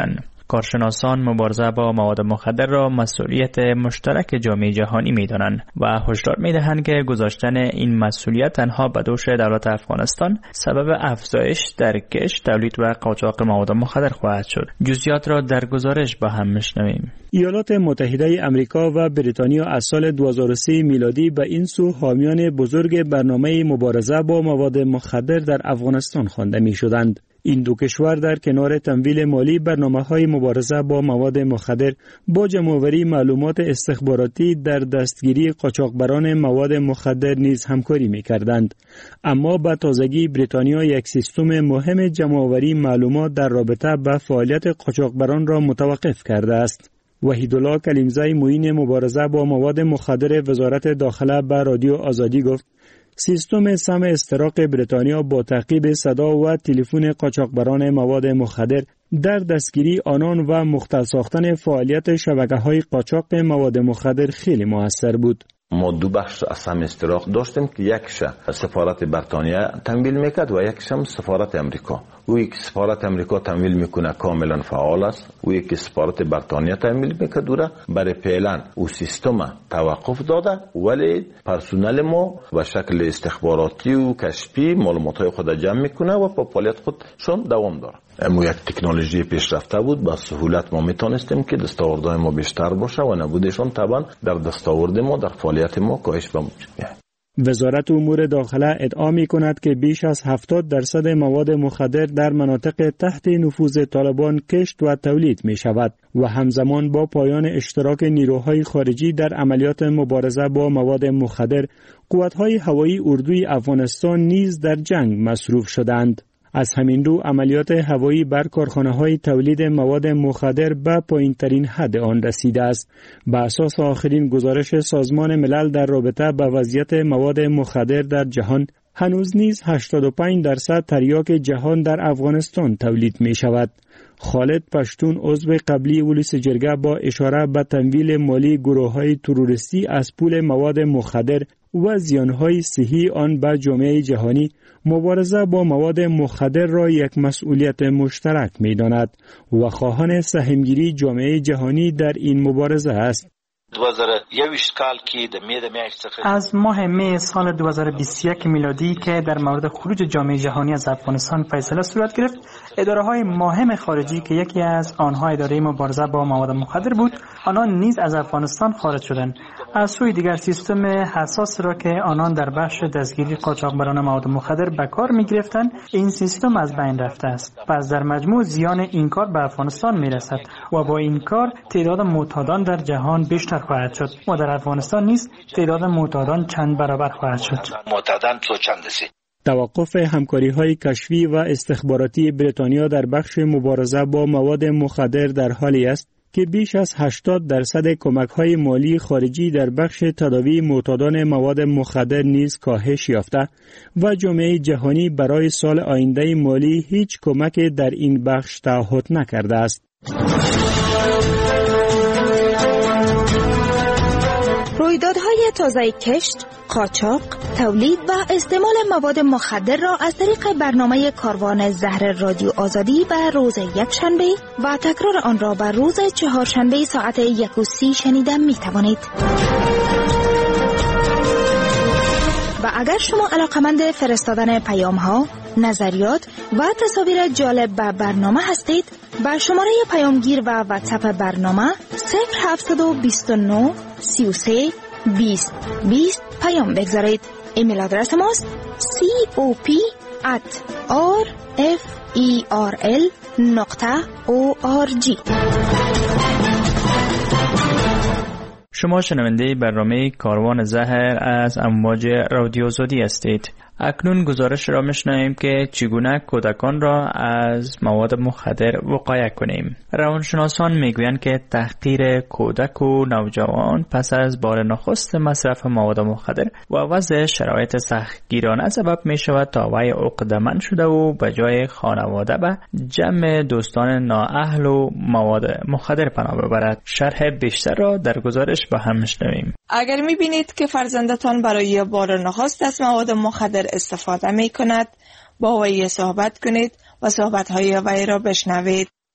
کارشناسان مبارزه با مواد مخدر را مسئولیت مشترک جامعه جهانی می‌دانند و هشدار می‌دهند که گذاشتن این مسئولیت تنها به دوش دولت افغانستان سبب افزایش در کشت، تولید و قاچاق مواد مخدر خواهد شد. جزئیات را در گزارش با هم می‌شنویم. ایالات متحده آمریکا و بریتانیا از سال دو هزار و سه میلادی به این سو حامیان بزرگ برنامه مبارزه با مواد مخدر در افغانستان خوانده می‌شدند. این دو کشور در کنار تمویل مالی برنامه‌های مبارزه با مواد مخدر با جمع‌آوری معلومات استخباراتی در دستگیری قاچاقبران مواد مخدر نیز همکاری می‌کردند. اما به تازگی بریتانیا یک سیستم مهم جمع‌آوری معلومات در رابطه با فعالیت قاچاقبران را متوقف کرده است. وحیدالله کلیمزی معین مبارزه با مواد مخدر وزارت داخله به رادیو آزادی گفت سیستم سم استراق بریتانیا با تعقیب صدا و تلفن قاچاقبران مواد مخدر در دستگیری آنان و مختل ساختن فعالیت شبکه‌های قاچاق مواد مخدر خیلی موثر بود. ما دو بخش از سم استراق داشتیم که یکش سفارت بریتانیا تمویل میکرد و یکش هم سفارت امریکا. او یک سفارت امریکا تمویل میکنه کاملا فعال است، او یک سفارت بریتانیا تمویل میکنه دوره. برای فعلا او سیستم توقف داده ولی پرسنل ما و شکل استخباراتی و کشفی معلومات‌های خود جمع میکنه و با فعالیت خودشون دوام داره. اما یک تکنولوژی پیشرفته بود، با سهولت ما میتونستیم که دستاوردهای ما بیشتر باشه و نبودشون طبعا در دستاورد ما در فعالیت ما کاهش به وجود میاد. وزارت امور داخله ادعا می کند که بیش از هفتاد درصد مواد مخدر در مناطق تحت نفوذ طالبان کشت و تولید می شود و همزمان با پایان اشتراک نیروهای خارجی در عملیات مبارزه با مواد مخدر، قوت‌های هوایی اردوی افغانستان نیز در جنگ مصروف شدند. از همین رو عملیات هوایی بر کارخانه‌های تولید مواد مخدر به پایین‌ترین حد آن رسیده است. بر اساس آخرین گزارش سازمان ملل در رابطه با وضعیت مواد مخدر در جهان، هنوز نیز هشتاد و پنج درصد تریاک جهان در افغانستان تولید می شود. خالد پشتون عضو قبلی ولس جرگه با اشاره به تمویل مالی گروه‌های تروریستی از پول مواد مخدر و زیانهای صحی آن به جامعه جهانی، مبارزه با مواد مخدر را یک مسئولیت مشترک می داند و خواهان سهمگیری جامعه جهانی در این مبارزه است. از ماه می سال دو هزار و بیست و یک میلادی که در مورد خروج جامعه جهانی از افغانستان فیصله صورت گرفت، اداره‌های مهم خارجی که یکی از آنها اداره مبارزه با مواد مخدر بود، آنان نیز از افغانستان خارج شدند. از سوی دیگر سیستم حساس را که آنان در بخش دستگیری قاچاقبران مواد مخدر به کار می‌گرفتند، این سیستم از بین رفته است. پس در مجموع زیان این کار به افغانستان می‌رسد و با این کار تعداد معتادان در جهان بیشتر خواهد شد و در افغانستان نیز تعداد معتادان چند برابر خواهد شد. معتادان تو چند است؟ توقف همکاری‌های کشفی و استخباراتی بریتانیا در بخش مبارزه با مواد مخدر در حالی است که بیش از هشتاد درصد کمک‌های مالی خارجی در بخش تداوی معتادان مواد مخدر نیز کاهش یافته و جامعه جهانی برای سال آینده مالی هیچ کمک در این بخش تعهد نکرده است. رویدادهای تازه کشت، قاچاق، تولید و استعمال مواد مخدر را از طریق برنامه کاروان زهر رادیو آزادی به روز یکشنبه و تکرار آن را به روز چهارشنبه ساعت یک و سی شنیدن می توانید. و اگر شما علاقمند فرستادن پیام ها، نظریات و تصاویر جالب به برنامه هستید، با شماره پیامگیر و واتساپ برنامه صفر هفت دو نه سی و سه بیست بیست پیام بگذارید. ایمیل آدرس ماست cop at rferl نقطه org. شما شنونده برنامه کاروان زهر از امواج رادیو آزادی هستید. اکنون گزارش را میشنویم که چگونه کودکان را از مواد مخدر وقایه کنیم. روانشناسان میگویند که تحقیر کودک و نوجوان پس از بار نخست مصرف مواد مخدر و وضع شرایط سختگیرانه سبب می شود تا وی عقده‌مند شده و به جای خانواده به جمع دوستان نااهل و مواد مخدر پناه ببرد. شرح بیشتر را در گزارش با هم میشنویم. اگر میبینید که فرزندتان برای بار نخست از مواد مخدر استفاده می کند، با وی صحبت کنید و صحبت‌های وی را بشنوید.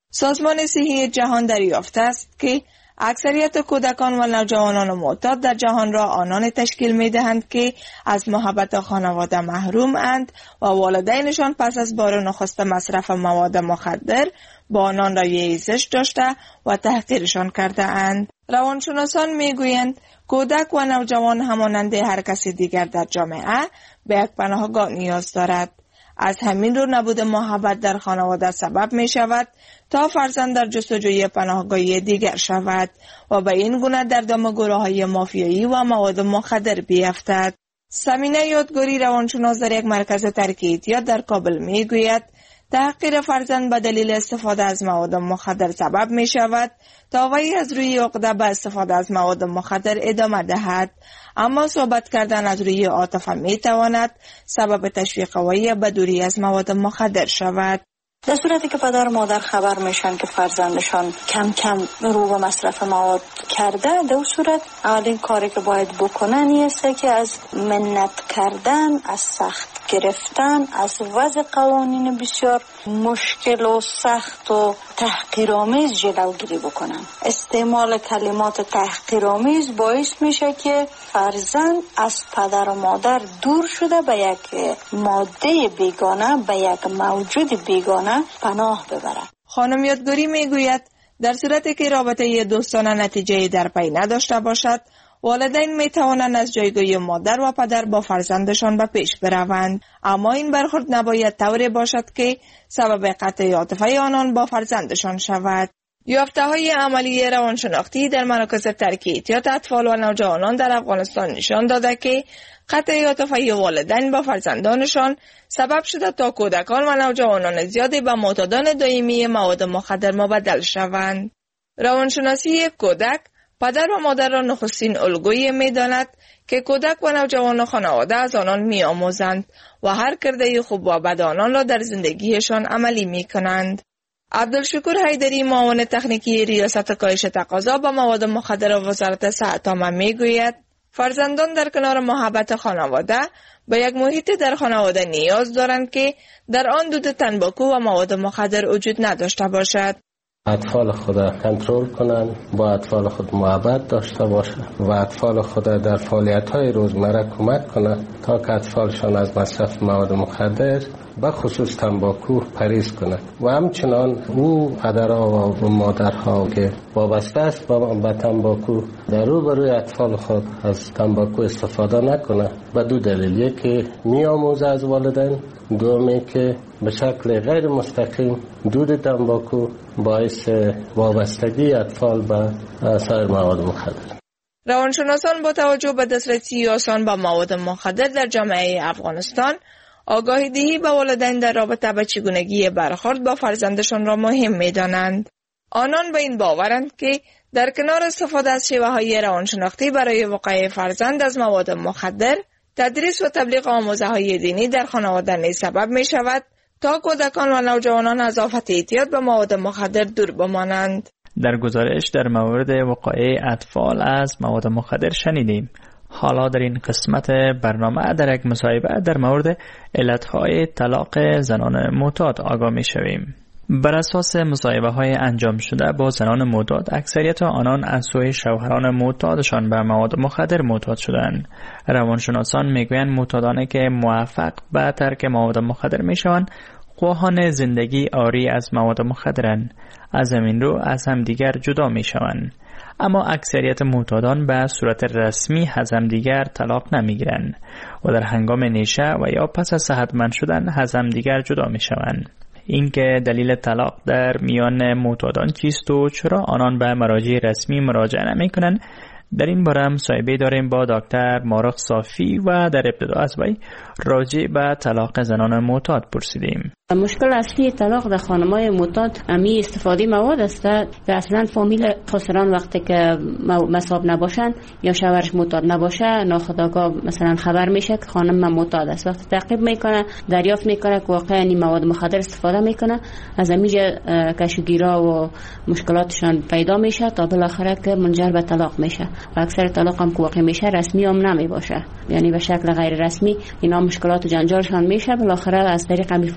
سازمان صحی جهان دریافته است که اکثریت کودکان و نوجوانان معتاد در جهان را آنان تشکیل می دهند که از محبت خانواده محروم اند و والدینشان پس از بار نخست مصرف مواد مخدر با آنان رویه داشته و تحقیرشان کرده اند. روانشناسان می گویند کودک و نوجوان همانند هر کسی دیگر در جامعه به یک پناهگاه نیاز دارد. از همین رو نبود محبت در خانواده سبب می شود تا فرزند در جستجوی پناهگاهی دیگر شود و به این گونه در دام گروه‌های مافیایی و مواد مخدر بیفتد. سمینه یادگاری روانشناس در یک مرکز ترک اعتیاد در کابل می گوید تحقیر فرزند به دلیل استفاده از مواد مخدر سبب می شود تا وی از روی عقده به استفاده از مواد مخدر ادامه دهد، اما صحبت کردن از روی عاطفه می تواند سبب تشویق وی به دوری از مواد مخدر شود. در صورتی که پدر و مادر خبر میشن که فرزندشان کم کم رو به مصرف مواد کرده، در اون صورت اولین کاری که باید بکنن نیست که از منت کردن، از سخت گرفتن، از وضع قوانین بسیار مشکل و سخت و تحقیرآمیز جلوگیری بکنن. استعمال کلمات تحقیرآمیز باعث میشه که فرزند از پدر و مادر دور شده به یک ماده بیگانه، به یک موجود بیگانه پناه ببرد. خانم یادگاری میگوید در صورتی که رابطه دوستانه نتیجه در پی نداشته باشد، والدین می توانند از جایگاه مادر و پدر با فرزندشان به پیش بروند، اما این برخورد نباید طوری باشد که سبب قطع عاطفه آنان با فرزندشان شود. یافته‌های عملی روانشناختی در مراکز ترک اعتیاد اطفال و نوجوانان در افغانستان نشان داده که قطع عاطفه والدین با فرزندانشان سبب شده تا کودکان و نوجوانان زیادی به معتادان دائمی مواد مخدر مبدل شوند. روانشناسی یک کودک پدر و مادر را نخستین الگویی می داند که کودک و نوجوان و خانواده از آنان می آموزند و هر کرده خوب و بد آنان را در زندگیشان عملی می کنند. عبدالشکور حیدری، معاون تکنیکی ریاست کاهش تقاضا به مواد مخدر و وزارت صحت عامه می گوید فرزندان در کنار محبت خانواده به یک محیط در خانواده نیاز دارند که در آن دود تنباکو و مواد مخدر وجود نداشته باشد. اطفال خود کنترل کنند، با اطفال خود محبت داشته باشند و اطفال خود در فعالیت‌های روزمره کمک کنند تا که اطفالشان از مصرف مواد مخدر به خصوص تنباکو پرهیز کنند و همچنان او پدرها و مادرها که وابسته است به تنباکو در روبروی اطفال خود از تنباکو استفاده نکنند. به دو دلیل: یکی می‌آموزه از والدین، دومی که به شکل غیر مستقیم دود تنباکو باعث وابستگی اطفال به سایر مواد مخدر. روانشناسان با توجه به دسترسی آسان به مواد مخدر در جامعه افغانستان، آگاهی دهی به والدین در رابطه با چگونگی برخورد با فرزندشان را مهم می دانند. آنان به این باورند که در کنار استفاده از شیوه‌های روانشناختی برای وقایع فرزند از مواد مخدر، تدریس و تبلیغ آموزه‌های دینی در خانواده نیز سبب می شود تا کودکان و نوجوانان از آفت اعتیاد به مواد مخدر دور بمانند. در گزارش در مورد وقایع اطفال از مواد مخدر شنیدیم. حالا در این قسمت برنامه در یک مصاحبه در مورد علتهای طلاق زنان معتاد آگاه می شویم. بر اساس مصاحبه های انجام شده با زنان معتاد، اکثریت آنان از سوی شوهران معتادشان به مواد مخدر معتاد شدند. روانشناسان میگویند معتادانی که موفق به ترک مواد مخدر میشوند، خواهان زندگی آری از مواد مخدرند. از همین رو از همدیگر جدا میشوند. اما اکثریت معتادان به صورت رسمی از همدیگر طلاق نمیگیرند و در هنگام نیشه و یا پس از صحتمند شدن از همدیگر جدا میشوند. اینکه دلیل طلاق در میان معتادان چیست و چرا آنان به مراجع رسمی مراجعه نمی‌کنند، در این باره مصاحبه داریم با دکتر مارق صافی و در ابتدا از وی راجع به طلاق زنان معتاد پرسیدیم. مشکل اصلی طلاق در خانم‌های معتاد امی استفاده مواد است که اصلا فامیل خسران وقتی که مصاب نباشن یا شوهرش معتاد نباشه، ناخودآگاه مثلا خبر میشه که خانم معتاد است. وقتی تعقیب میکنه، دریافت میکنه که واقعا این مواد مخدر استفاده میکنه، از امیجا کشوگیرا و مشکلاتشان پیدا میشه تا بالاخره که منجر به طلاق میشه. و اکثر طلاق هم که واقع میشه رسمی هم نمی باشه، یعنی به شکل غیر رسمی اینا مشکلات و جنجالشان میشه، بالاخره از طریق امی فامیلا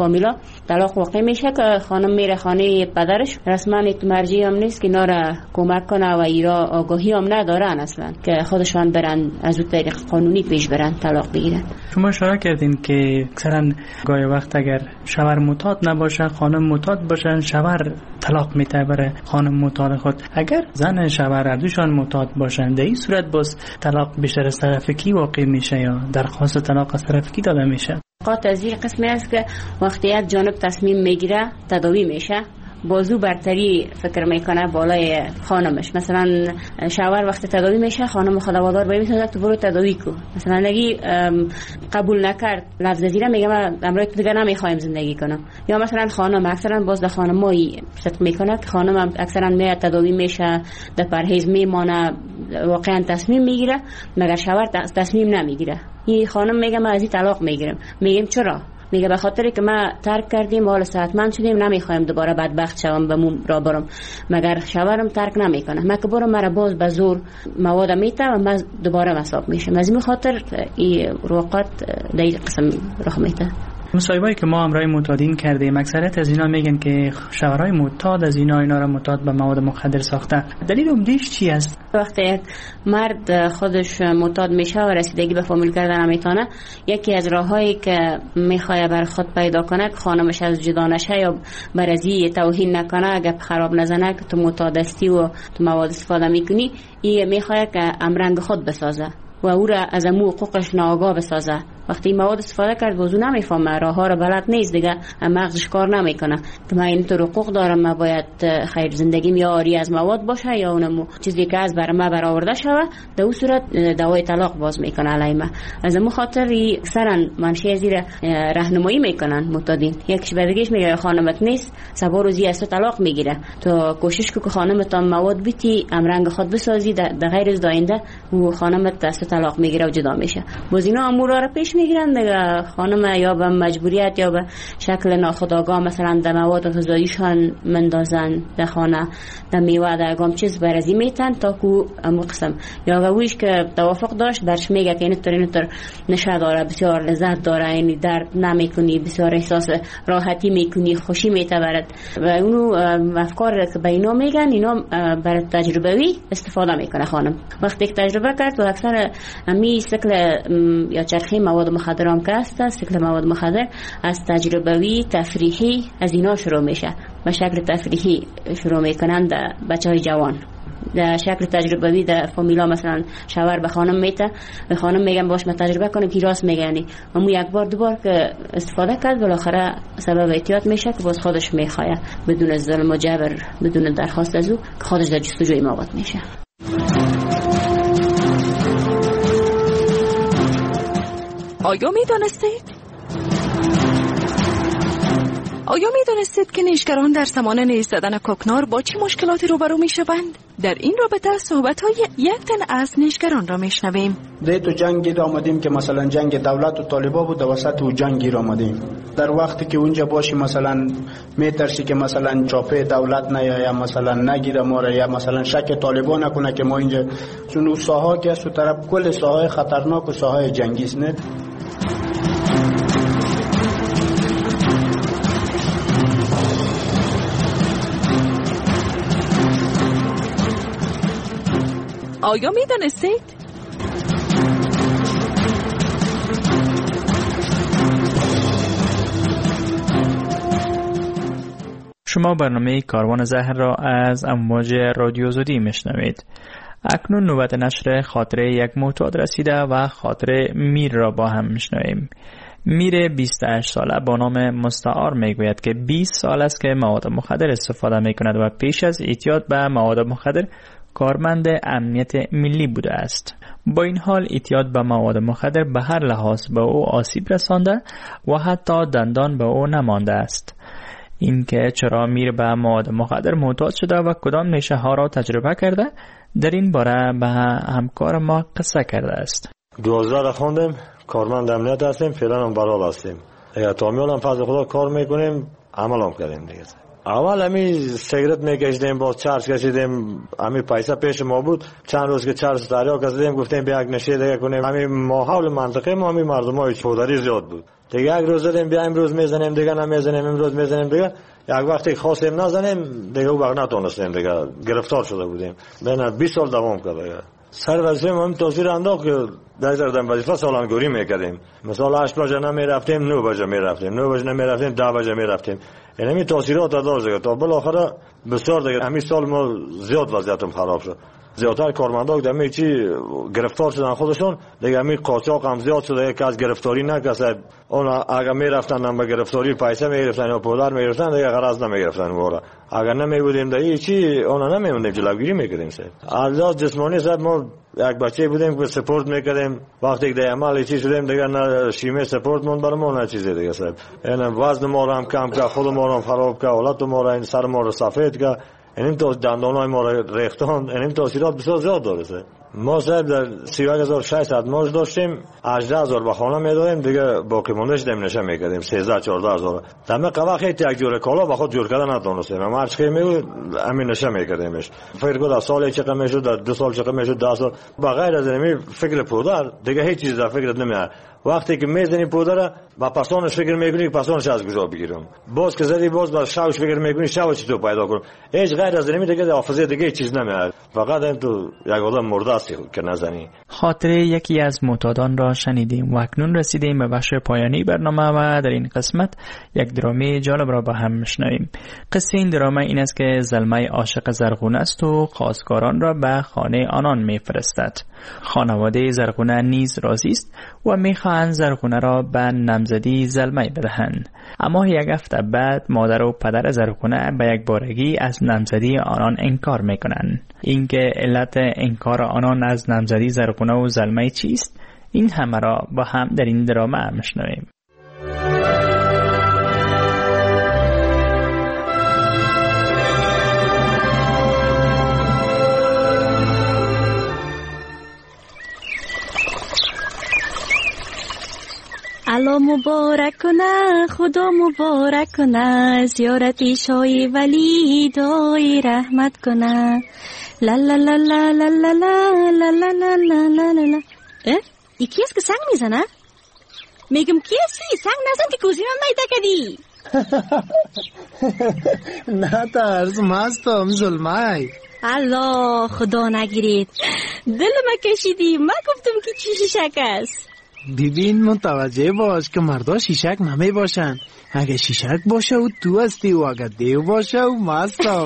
طلاق واقع میشه که خانم میره خانه پدرش، رسما مرجی هم نیست که ناره کمک کنه و ایرا آگاهی هم ندارن اصلا که خودشان برن از اون طریق قانونی پیش برن طلاق بگیرن. شما اشاره کردین که اکثرا گاهی وقت اگر شوهر معتاد نباشه، خانم معتاد باشن، شوهر طلاق میده بره خانم معتاد خود. اگر زن شوهر هر دوشان معتاد باشن، در این صورت باز طلاق بیشتر از طرف کی واقع میشه یا درخواست طلاق از طرف کی داده میشه؟ قاطع از این قسمی است که وقتی یک جانب تصمیم میگیره تداوی میشه، بازو برتری فکر میکنه بالای خانمش. مثلا شوهر وقتی تداوی میشه خانم خداوادار به میتونه تو برو تداوی کو، مثلا نگی قبول نکرد لفظ زیره میگه من امروز دیگه نمیخوایم زندگی کنم. یا مثلا خانم اکثرا باز د خانمایی فکر میکنه که خانم اکثرا میاد تداوی میشه، در پرهیز میمانه، واقعا تصمیم میگیره مگر شوهر تصمیم نمیگیره. این خانم میگه من از این طلاق میگیرم. میگیم چرا؟ میگه به خاطر که ما ترک کردیم حالا صحتمند شدیم نمیخوایم دوباره بدبخت شوم بمون را برم، مگر شوهرم ترک نمیکنه، ما که برم مرا باز به زور مواد میته و ما دوباره مصاب میشم. از این خاطر این روقات در این قسم رخ میته. مصاحبه‌ای که ما همراه معتادین کردیم اکثریت از اینا میگن که شوهرای معتاد از اینا اینا را معتاد به مواد مخدر ساخته. دلیل عمده‌اش چی است؟ وقتی یک مرد خودش معتاد میشه و رسیدگی به فامیل کردن نمیتونه، یکی از راههایی که میخواد بر خود پیدا کنه که خانمش از جدا نشه یا برازی توهین نکنه، گپ خراب نزنه که تو معتاد هستی و تو مواد استفاده میکنی، این میخواد که امرنگ خود بسازه و او را از امو حقوقش ناآگاه بسازه. وقتی مواد استفاده کرد وضو نمیفهمه، راه ها رو بلد نیست دیگه، مغزش کار نمیکنه که من این تو حقوق دارم، من باید خیر زندگیم یا آری از مواد باشه یا اونم چیزی که از برام برآورده شوه، در اون صورت دعوای طلاق باز میکنه علی من. از امو خاطر اکثرا منشی زیر راهنمایی میکنن معتادین. یکیش بدگیش میگه خانمت نیست سبا روزی از طلاق میگیره، تو کوشش کو که خانمت مواد بیتی امرنگ خود بسازی، در غیر از داینده و خانمت از طلاق میگیره و جدا میشه. باز اینا امور را پیش میگیرن دیگه، خانم یا به مجبوریت یا به شکل ناخودآگاه مثلا در مواد غذاییشان مندازن در خانه، در میوه در گام چیز برازی میتن تا کو امو قسم یا گویش که توافق داشت درش میگه که اینطور اینطور نشه داره، بسیار لذت داره، یعنی درد نمیکنی، بسیار احساس راحتی میکنی، خوشی میتبرد و اونو افکار که به اینا میگن اینا برای تجربوی استفاده میکنه خانم. وقتی که تجربه کرد و اکثر امی سکل یا چرخی مواد مخدر هم که است، سکل مواد مخدر از تجربوی تفریحی از اینا شروع میشه، به شکل تفریحی شروع میکنن در بچه های جوان. در شکل تجربوی در فامیلا مثلا شوهر به خانم میته، به خانم میگن باش ما تجربه کنیم که راست میگه، یعنی امو یک بار دو بار که استفاده کرد بالاخره سبب اعتیاد میشه که باز خودش میخواه بدون ظلم و جبر، بدون درخواست از او که خودش در جستجوی مواد میشه. آیا می دانستید؟ آیا می دانستید که نیشگران در زمان نیز زدن کوکنار با چه مشکلاتی روبرو می شوند؟ در این رابطه صحبت های یک تن از نیشگران را می شنویم. ده تو جنگی را آمدیم که مثلا جنگ دولت و طالبا بود، وسط و جنگی را آمدیم. در وقتی که اونجا باشی مثلا می ترسی که مثلا چاپه دولت نه یا مثلا نگیره ما را یا مثلا شک طالبا نکنه که ما اینجا، چون اون ساحه که از طرف کل ساحه خطرناک و ساحه جنگی است. نه آیا می دانستید؟ شما برنامه کاروان زهر را از امواج رادیو زودی میشنوید. اکنون نوبت نشر خاطره یک معتاد رسیده و خاطره میر را با هم میشنویم. میر بیست و هشت ساله با نام مستعار میگوید که بیست سال است که مواد مخدر استفاده میکند و پیش از اعتیاد به مواد مخدر کارمند امنیت ملی بوده است. با این حال اعتیاد به مواد مخدر به هر لحاظ به او آسیب رسانده و حتی دندان به او نمانده است. این که چرا میر به مواد مخدر معتاد شده و کدام نشه ها را تجربه کرده، در این باره به همکار ما قصه کرده است. دوازده را خوندیم، کارمند امنیت هستیم، فعلا هم برحال هستیم. اگر تامیل هم فضل خدا کار میکنیم، عمل هم کردیم دیگه. اول همی سیگرت میکشیدیم، باز چرس کشیدیم، همی پیسه پیش ما بود، چند روز که چرس دریا کشیدیم، گفتیم بیا یک نشه دیگه کنیم. همی ماحول منطقه ما همی مردم های چودری زیاد بود، دیگه یک روز زدیم بیا امروز میزنیم دیگه نمیزنیم، امروز میزنیم دیگه یک وقتی خواستیم نزنیم دیگه او وقت نتونستیم دیگه گرفتار شده بودیم. بین بیست سال دوام کرد. سر وظیفه ما تاثیر انداخت که در در وظیفه سالانگوری میکردیم. مثلا هشت بجه نمیرفتیم، نه بجه میرفتیم، نه بجه نمیرفتیم، ده بجه میرفتیم. یعنی تاثیرات داشت دیگه. تا بالاخره بسیار دیگه همین سال ما زیاد وضعیتم خراب شد. زیادتر کارمندا که دمی چی گرفتار شدن خودشون دیگه همین قاچاق هم زیاد شده که از گرفتاری نکسه. اون اگه میرفتن هم به گرفتاری پیسه میگرفتن یا پولدار میگرفتن دیگه غرض نمیگرفتن واره. اگر نمیبودیم دیگه چی اونا نمیوندیم جلوگیری میکردیم سه. از جسمانی صاحب ما یک بچه بودیم که سپورت میکردیم، وقتی که عمل چی شدیم دیگه نه شیمه سپورت مون برامون نه چیزی دیگه صاحب. یعنی وزن ما رو هم کم کرد، خود ما رو هم خراب کرد، حالت ما رو این سر ما رو سفید کرد. این تو دندانای ما رو ریختان، این تاثیرات بسیار زیاد داره. ما صاحب در سی و یک هزار و ششصد معاش داشتیم، هجده هزار به خانه میدادیم دیگه باقی موندهش دم نشه میکردیم سیزده چهارده هزار. دم قوا خیلی یک جور کالا به خود جور کردن ندونستیم، اما هر چی میگه همین نشه میکردیمش. فکر کنم سال چقدر میشد، در دو سال چقدر میشد، ده سال به غیر از این فکر پودر دیگه هیچ چیز در فکرت نمیاد. وقتی که میزنی پودر با پسانش فکر میکنی که پسانش از کجا بگیرم، باز که زدی باز با شاوش فکر میکنی شاوش تو پیدا کنم. هیچ غیر از این دیگه حافظه دیگه چیز نمیاد، فقط این تو یک آدم مرده است که نزنی. خاطره یکی از معتادان را شنیدیم و اکنون رسیدیم به بخش پایانی برنامه و در این قسمت یک درامه جالب را با هم میشنویم. قصه این درامه این است که زلمه عاشق زرغونه است و خواستگاران را به خانه آنان میفرستد. خانواده زرغونه نیز راضی است و میخواهند زرغونه را به نامزدی زلمه بدهند. اما یک هفته بعد مادر و پدر زرغونه به یک بارگی از نامزدی آنان انکار میکنند. اینکه علت انکار آنان از نامزدی زرغونه و زلمه چیست؟ این همه را با هم در این درامه میشنویم. الله مبارک کنه، خدا مبارک کنه، زیارت شای ولی دای رحمت کنه. لا لا لا لا لا لا لا لا لا لا لا لا. اه؟ ای کیست که سنگ میزنه؟ میگم کیستی؟ سنگ نزن که کوزی من میده کدی. نه ترس، مستم ظلمه. الله خدا نگیرید، دل ما کشیدی. من گفتم که چی شیشک است. ببین متوجه باش که مردا شیشک نمی باشن. اگه شیشک باشه و تو هستی و اگه دیو باشه و مستم.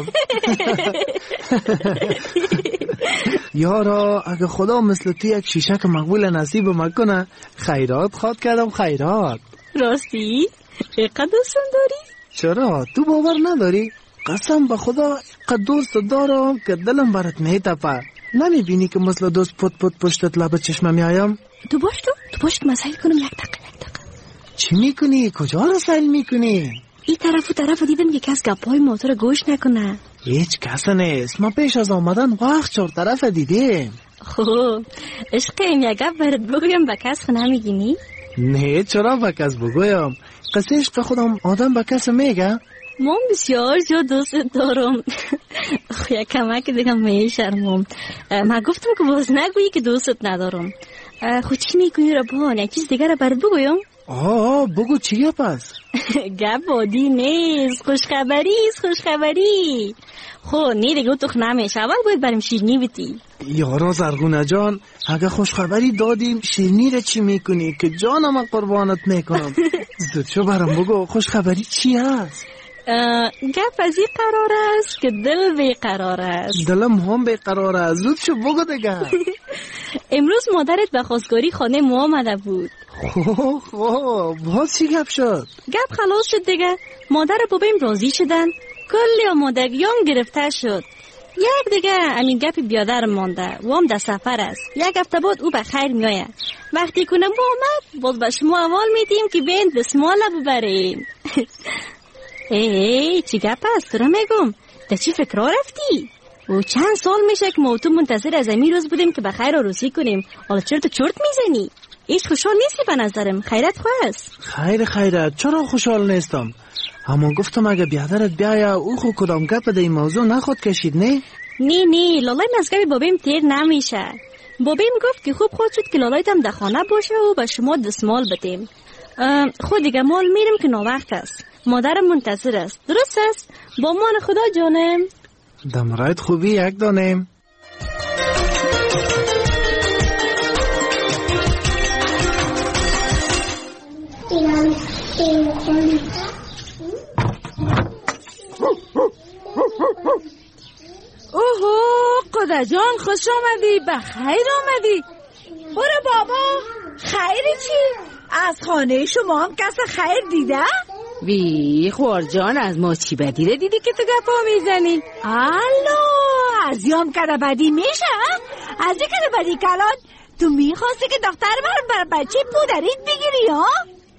یارا اگه خدا مثل تو یک شیشک مقبول نصیب مکنه خیرات خواد کردم خیرات. راستی؟ اقدر دوستم داری؟ چرا؟ تو باور نداری؟ قسم به خدا اقدر دوست دارم که دلم برات میتپه. نمی بینی که مثل دوست پت پت پشتت لب چشمه میایم؟ تو باش تو تو باش که مسائل کنم یک دقیقه یک دقیقه. چی میکنی؟ کجا رو سیل میکنی؟ این طرف و طرف دیدم که کس گپای موتور گوش نکنه. هیچ کس نیست، ما پیش از آمدن وقت چهار طرف دیدیم. خوب عشقیم یک گپ برات بگویم به کس نمیگینی؟ نه چرا به کس بگویم؟ قصه عشق خودم آدم به کس میگه؟ من بسیار زیاد دوست دارم. یک کمک دیگه میشرمم. من گفتم که باز نگویی که دوستت ندارم. خود چی میکنی ربان؟ یک چیز دیگه را برات بگویم؟ آه بگو چیه پس؟ گپ عادی نیست، خوشخبری است، خوشخبری. خب نه دیگه تو نمیشه، اول باید بریم شیرینی بدی. یارا زرغونه جان اگه خوشخبری دادیم شیرینی را چی میکنی که جانم قربانت میکنم؟ زود شو برام بگو خوشخبری چی هست؟ گپ از این قرار است که دل بیقرار است. دلم هم بیقرار است، زود شو بگو دیگه. امروز مادرت به خواستگاری خانه ما آمده بود. خواه خواه باز چی گپ شد؟ گپ خلاص شد دیگه. مادر بابایم راضی شدن، کلی آمادگیام گرفته شد. یک دیگه همین گپی بیادر مانده و هم در سفر است. یک هفته بعد او به خیر میآید. وقتی کنم با آمد باز به شما اول میدیم که بین دستمال ببریم. ای چی گپ است؟ تو را میگم در چی فکر رفتی؟ و چند سال میشه که ما تو منتظر از این روز بودیم که به خیر آروسی کنیم. حالا چرا تو چرت میزنی؟ هیچ خوشحال نیستی به نظرم. خیرت خواست؟ خیر خیرت چرا خوشحال نیستم؟ اما گفتم اگه بیادرت بیاید او خود کدام گپ در این موضوع نخواد کشید نه؟ نه نه لالای مزگبی بابیم تیر نمیشه. بابیم گفت که خوب خود شد که لالایتم در خانه باشه و به شما دستمال بدیم. خود دیگه مال میرم که ناوقت است. مادرم منتظر است. درست است؟ با مان خدا جانم. دمرایت خوبی یک دانم. اوهو قدر جان خوش آمدی، بخیر آمدی. برو بابا. خیری چی؟ از خانه شما هم کس خیر دیده؟ وی خوار جان از ما چی بدی رو دیدی که تو گپا میزنی؟ الو از یام کده بدی میشه؟ از این کده بدی کلان تو میخواستی که دختر بر بر بچه پودریت بگیری ها؟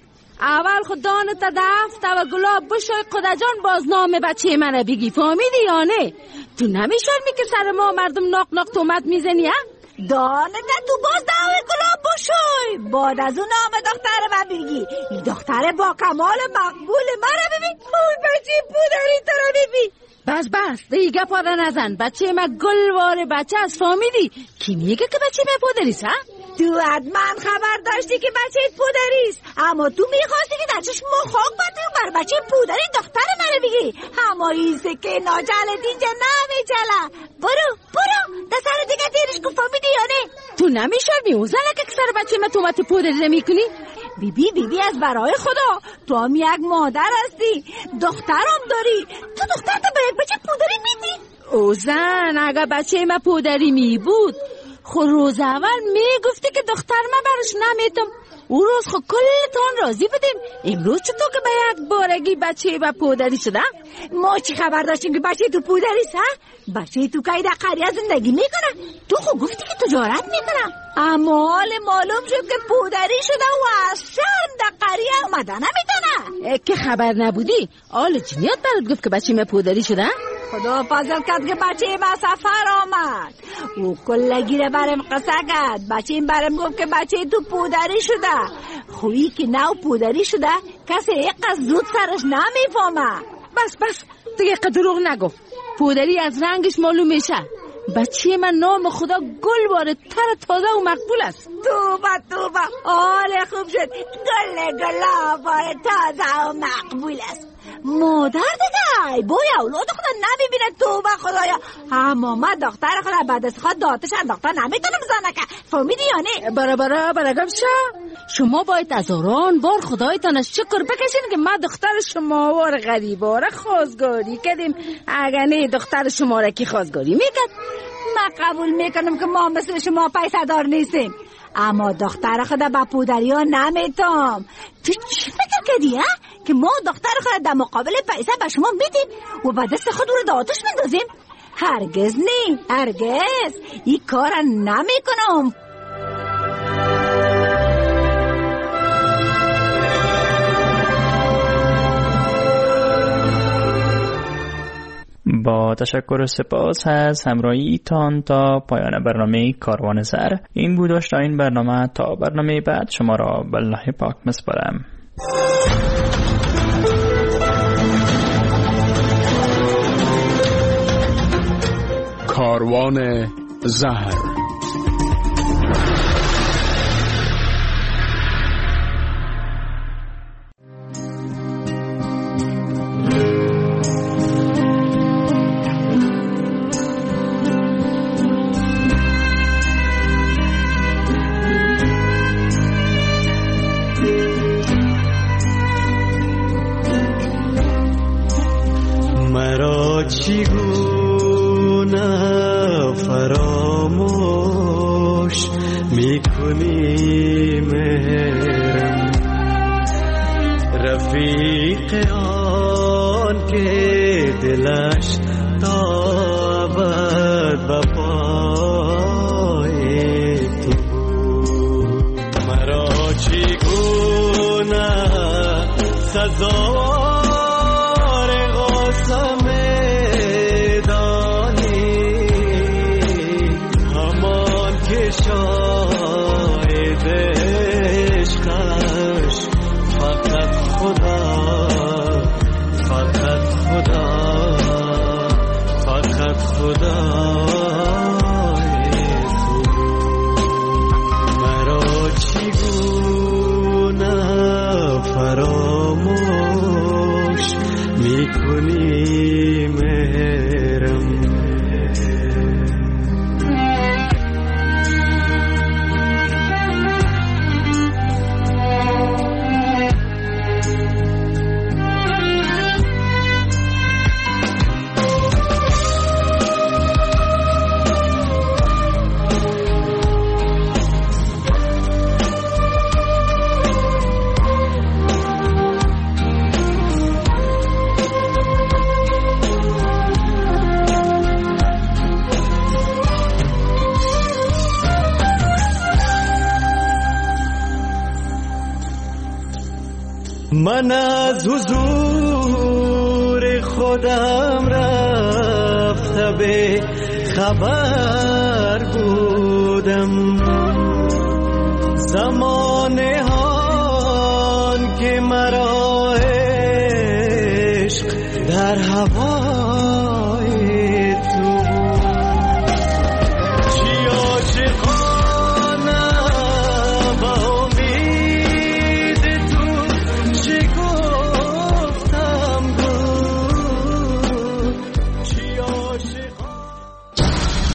اول خودانو تا دفت و گلاب بشوی قدر جان باز نام بچه منه بگی، فهمیدی یا نه؟ تو نمیشرمی که سر ما مردم ناق ناق تومت میزنی ها؟ دانه تو باز دعوی گلاب بشوی بعد از اون نام دختر من بگی. این دختر با کمال مقبول من ببین. اون بچه پودری تو رو ببین. بس بس دیگه پادا نزن. بچه من گلوار بچه از فهمیدی؟ کی میگه که بچه من پودریست ها؟ تو حتما خبر داشتی که بچه پودریست، اما تو میخواستی که دچش مخاق باتی و بر بچه پودری دختر منو بگی. اما ایسه که ناجلت اینجا نمیچله. برو برو دستر دیگه تیرش کن، فهمیدی یا نه؟ تو نمیشرمی اون زنه که سر بچه من تومت پودری نمیکنی؟ بی بی بی بی از برای خدا تو هم یک مادر هستی، دخترم داری، تو دخترت به یک بچه پودری میدی؟ او زن اگه بچه من پودری می بود خو روز اول میگفتی که دختر من برش نمیتم، او روز خو کلتان راضی بدیم. امروز چطور که به یک بارگی بچه با پودری شده؟ ما چی خبر داشتیم که بچه تو پودری سه؟ بچه تو که در قریه زندگی میکنه، تو خو گفتی که تجارت میکنه، اما حال معلوم شد که پودری شده و از شهر در قریه اومده نمیتونه. که خبر نبودی؟ آل جنیات برات گفت که بچه من پودری شده؟ خدا فضل کرد که بچه ما سفر آمد، او کلگیره برم قصه کرد. بچه این برم گفت که بچه تو پودری شده. خویی که نو پودری شده کسی یک از زود سرش نمیفهمه. بس بس دیگه دروغ نگو، پودری از رنگش معلوم میشه. بچه من نام خدا گل باره تر تازه و مقبول است. توبه توبه آله خوب شد، گل گلا باره تازه و مقبول است. مادر دیگه بای اولاد خدا نمیبینه. توبه خدایا، اما من دختر خدا بعد از خود داتش انداخته نمیتونم بزنه که، فهمیدی یا نه؟ برا برا برا گمشه شما باید هزاران بار خدایتان از شکر بکشین که ما دختر شما وار غریباره خواستگاری کردیم. اگر نه دختر شما را کی خواستگاری میکرد؟ من قبول میکنم که ما مثل شما پیسه دار نیستیم، اما دختر خدا با پودری ها نمیتم. تو چی فکر کردی ها؟ که ما دختر خدا در مقابل پیسه به شما میدیم و با دست خود رو در آتش میندازیم؟ هرگز نه، هرگز این کار نمیکنم. با تشکر و سپاس از همراهی تان تا پایان برنامه کاروان زر. این بود داشت این برنامه. تا برنامه بعد شما را به الله پاک مسپارم. کاروان زهر. چگونه فراموش میکنی مهرم، رفیق آن که دلش تا ابد به پای تو بود. مرا چگونه سزا مرا چگونه کنی مهرم. من از حضور خودم رفته به خبر بودم، زمانه هان که مرا عشق در هوا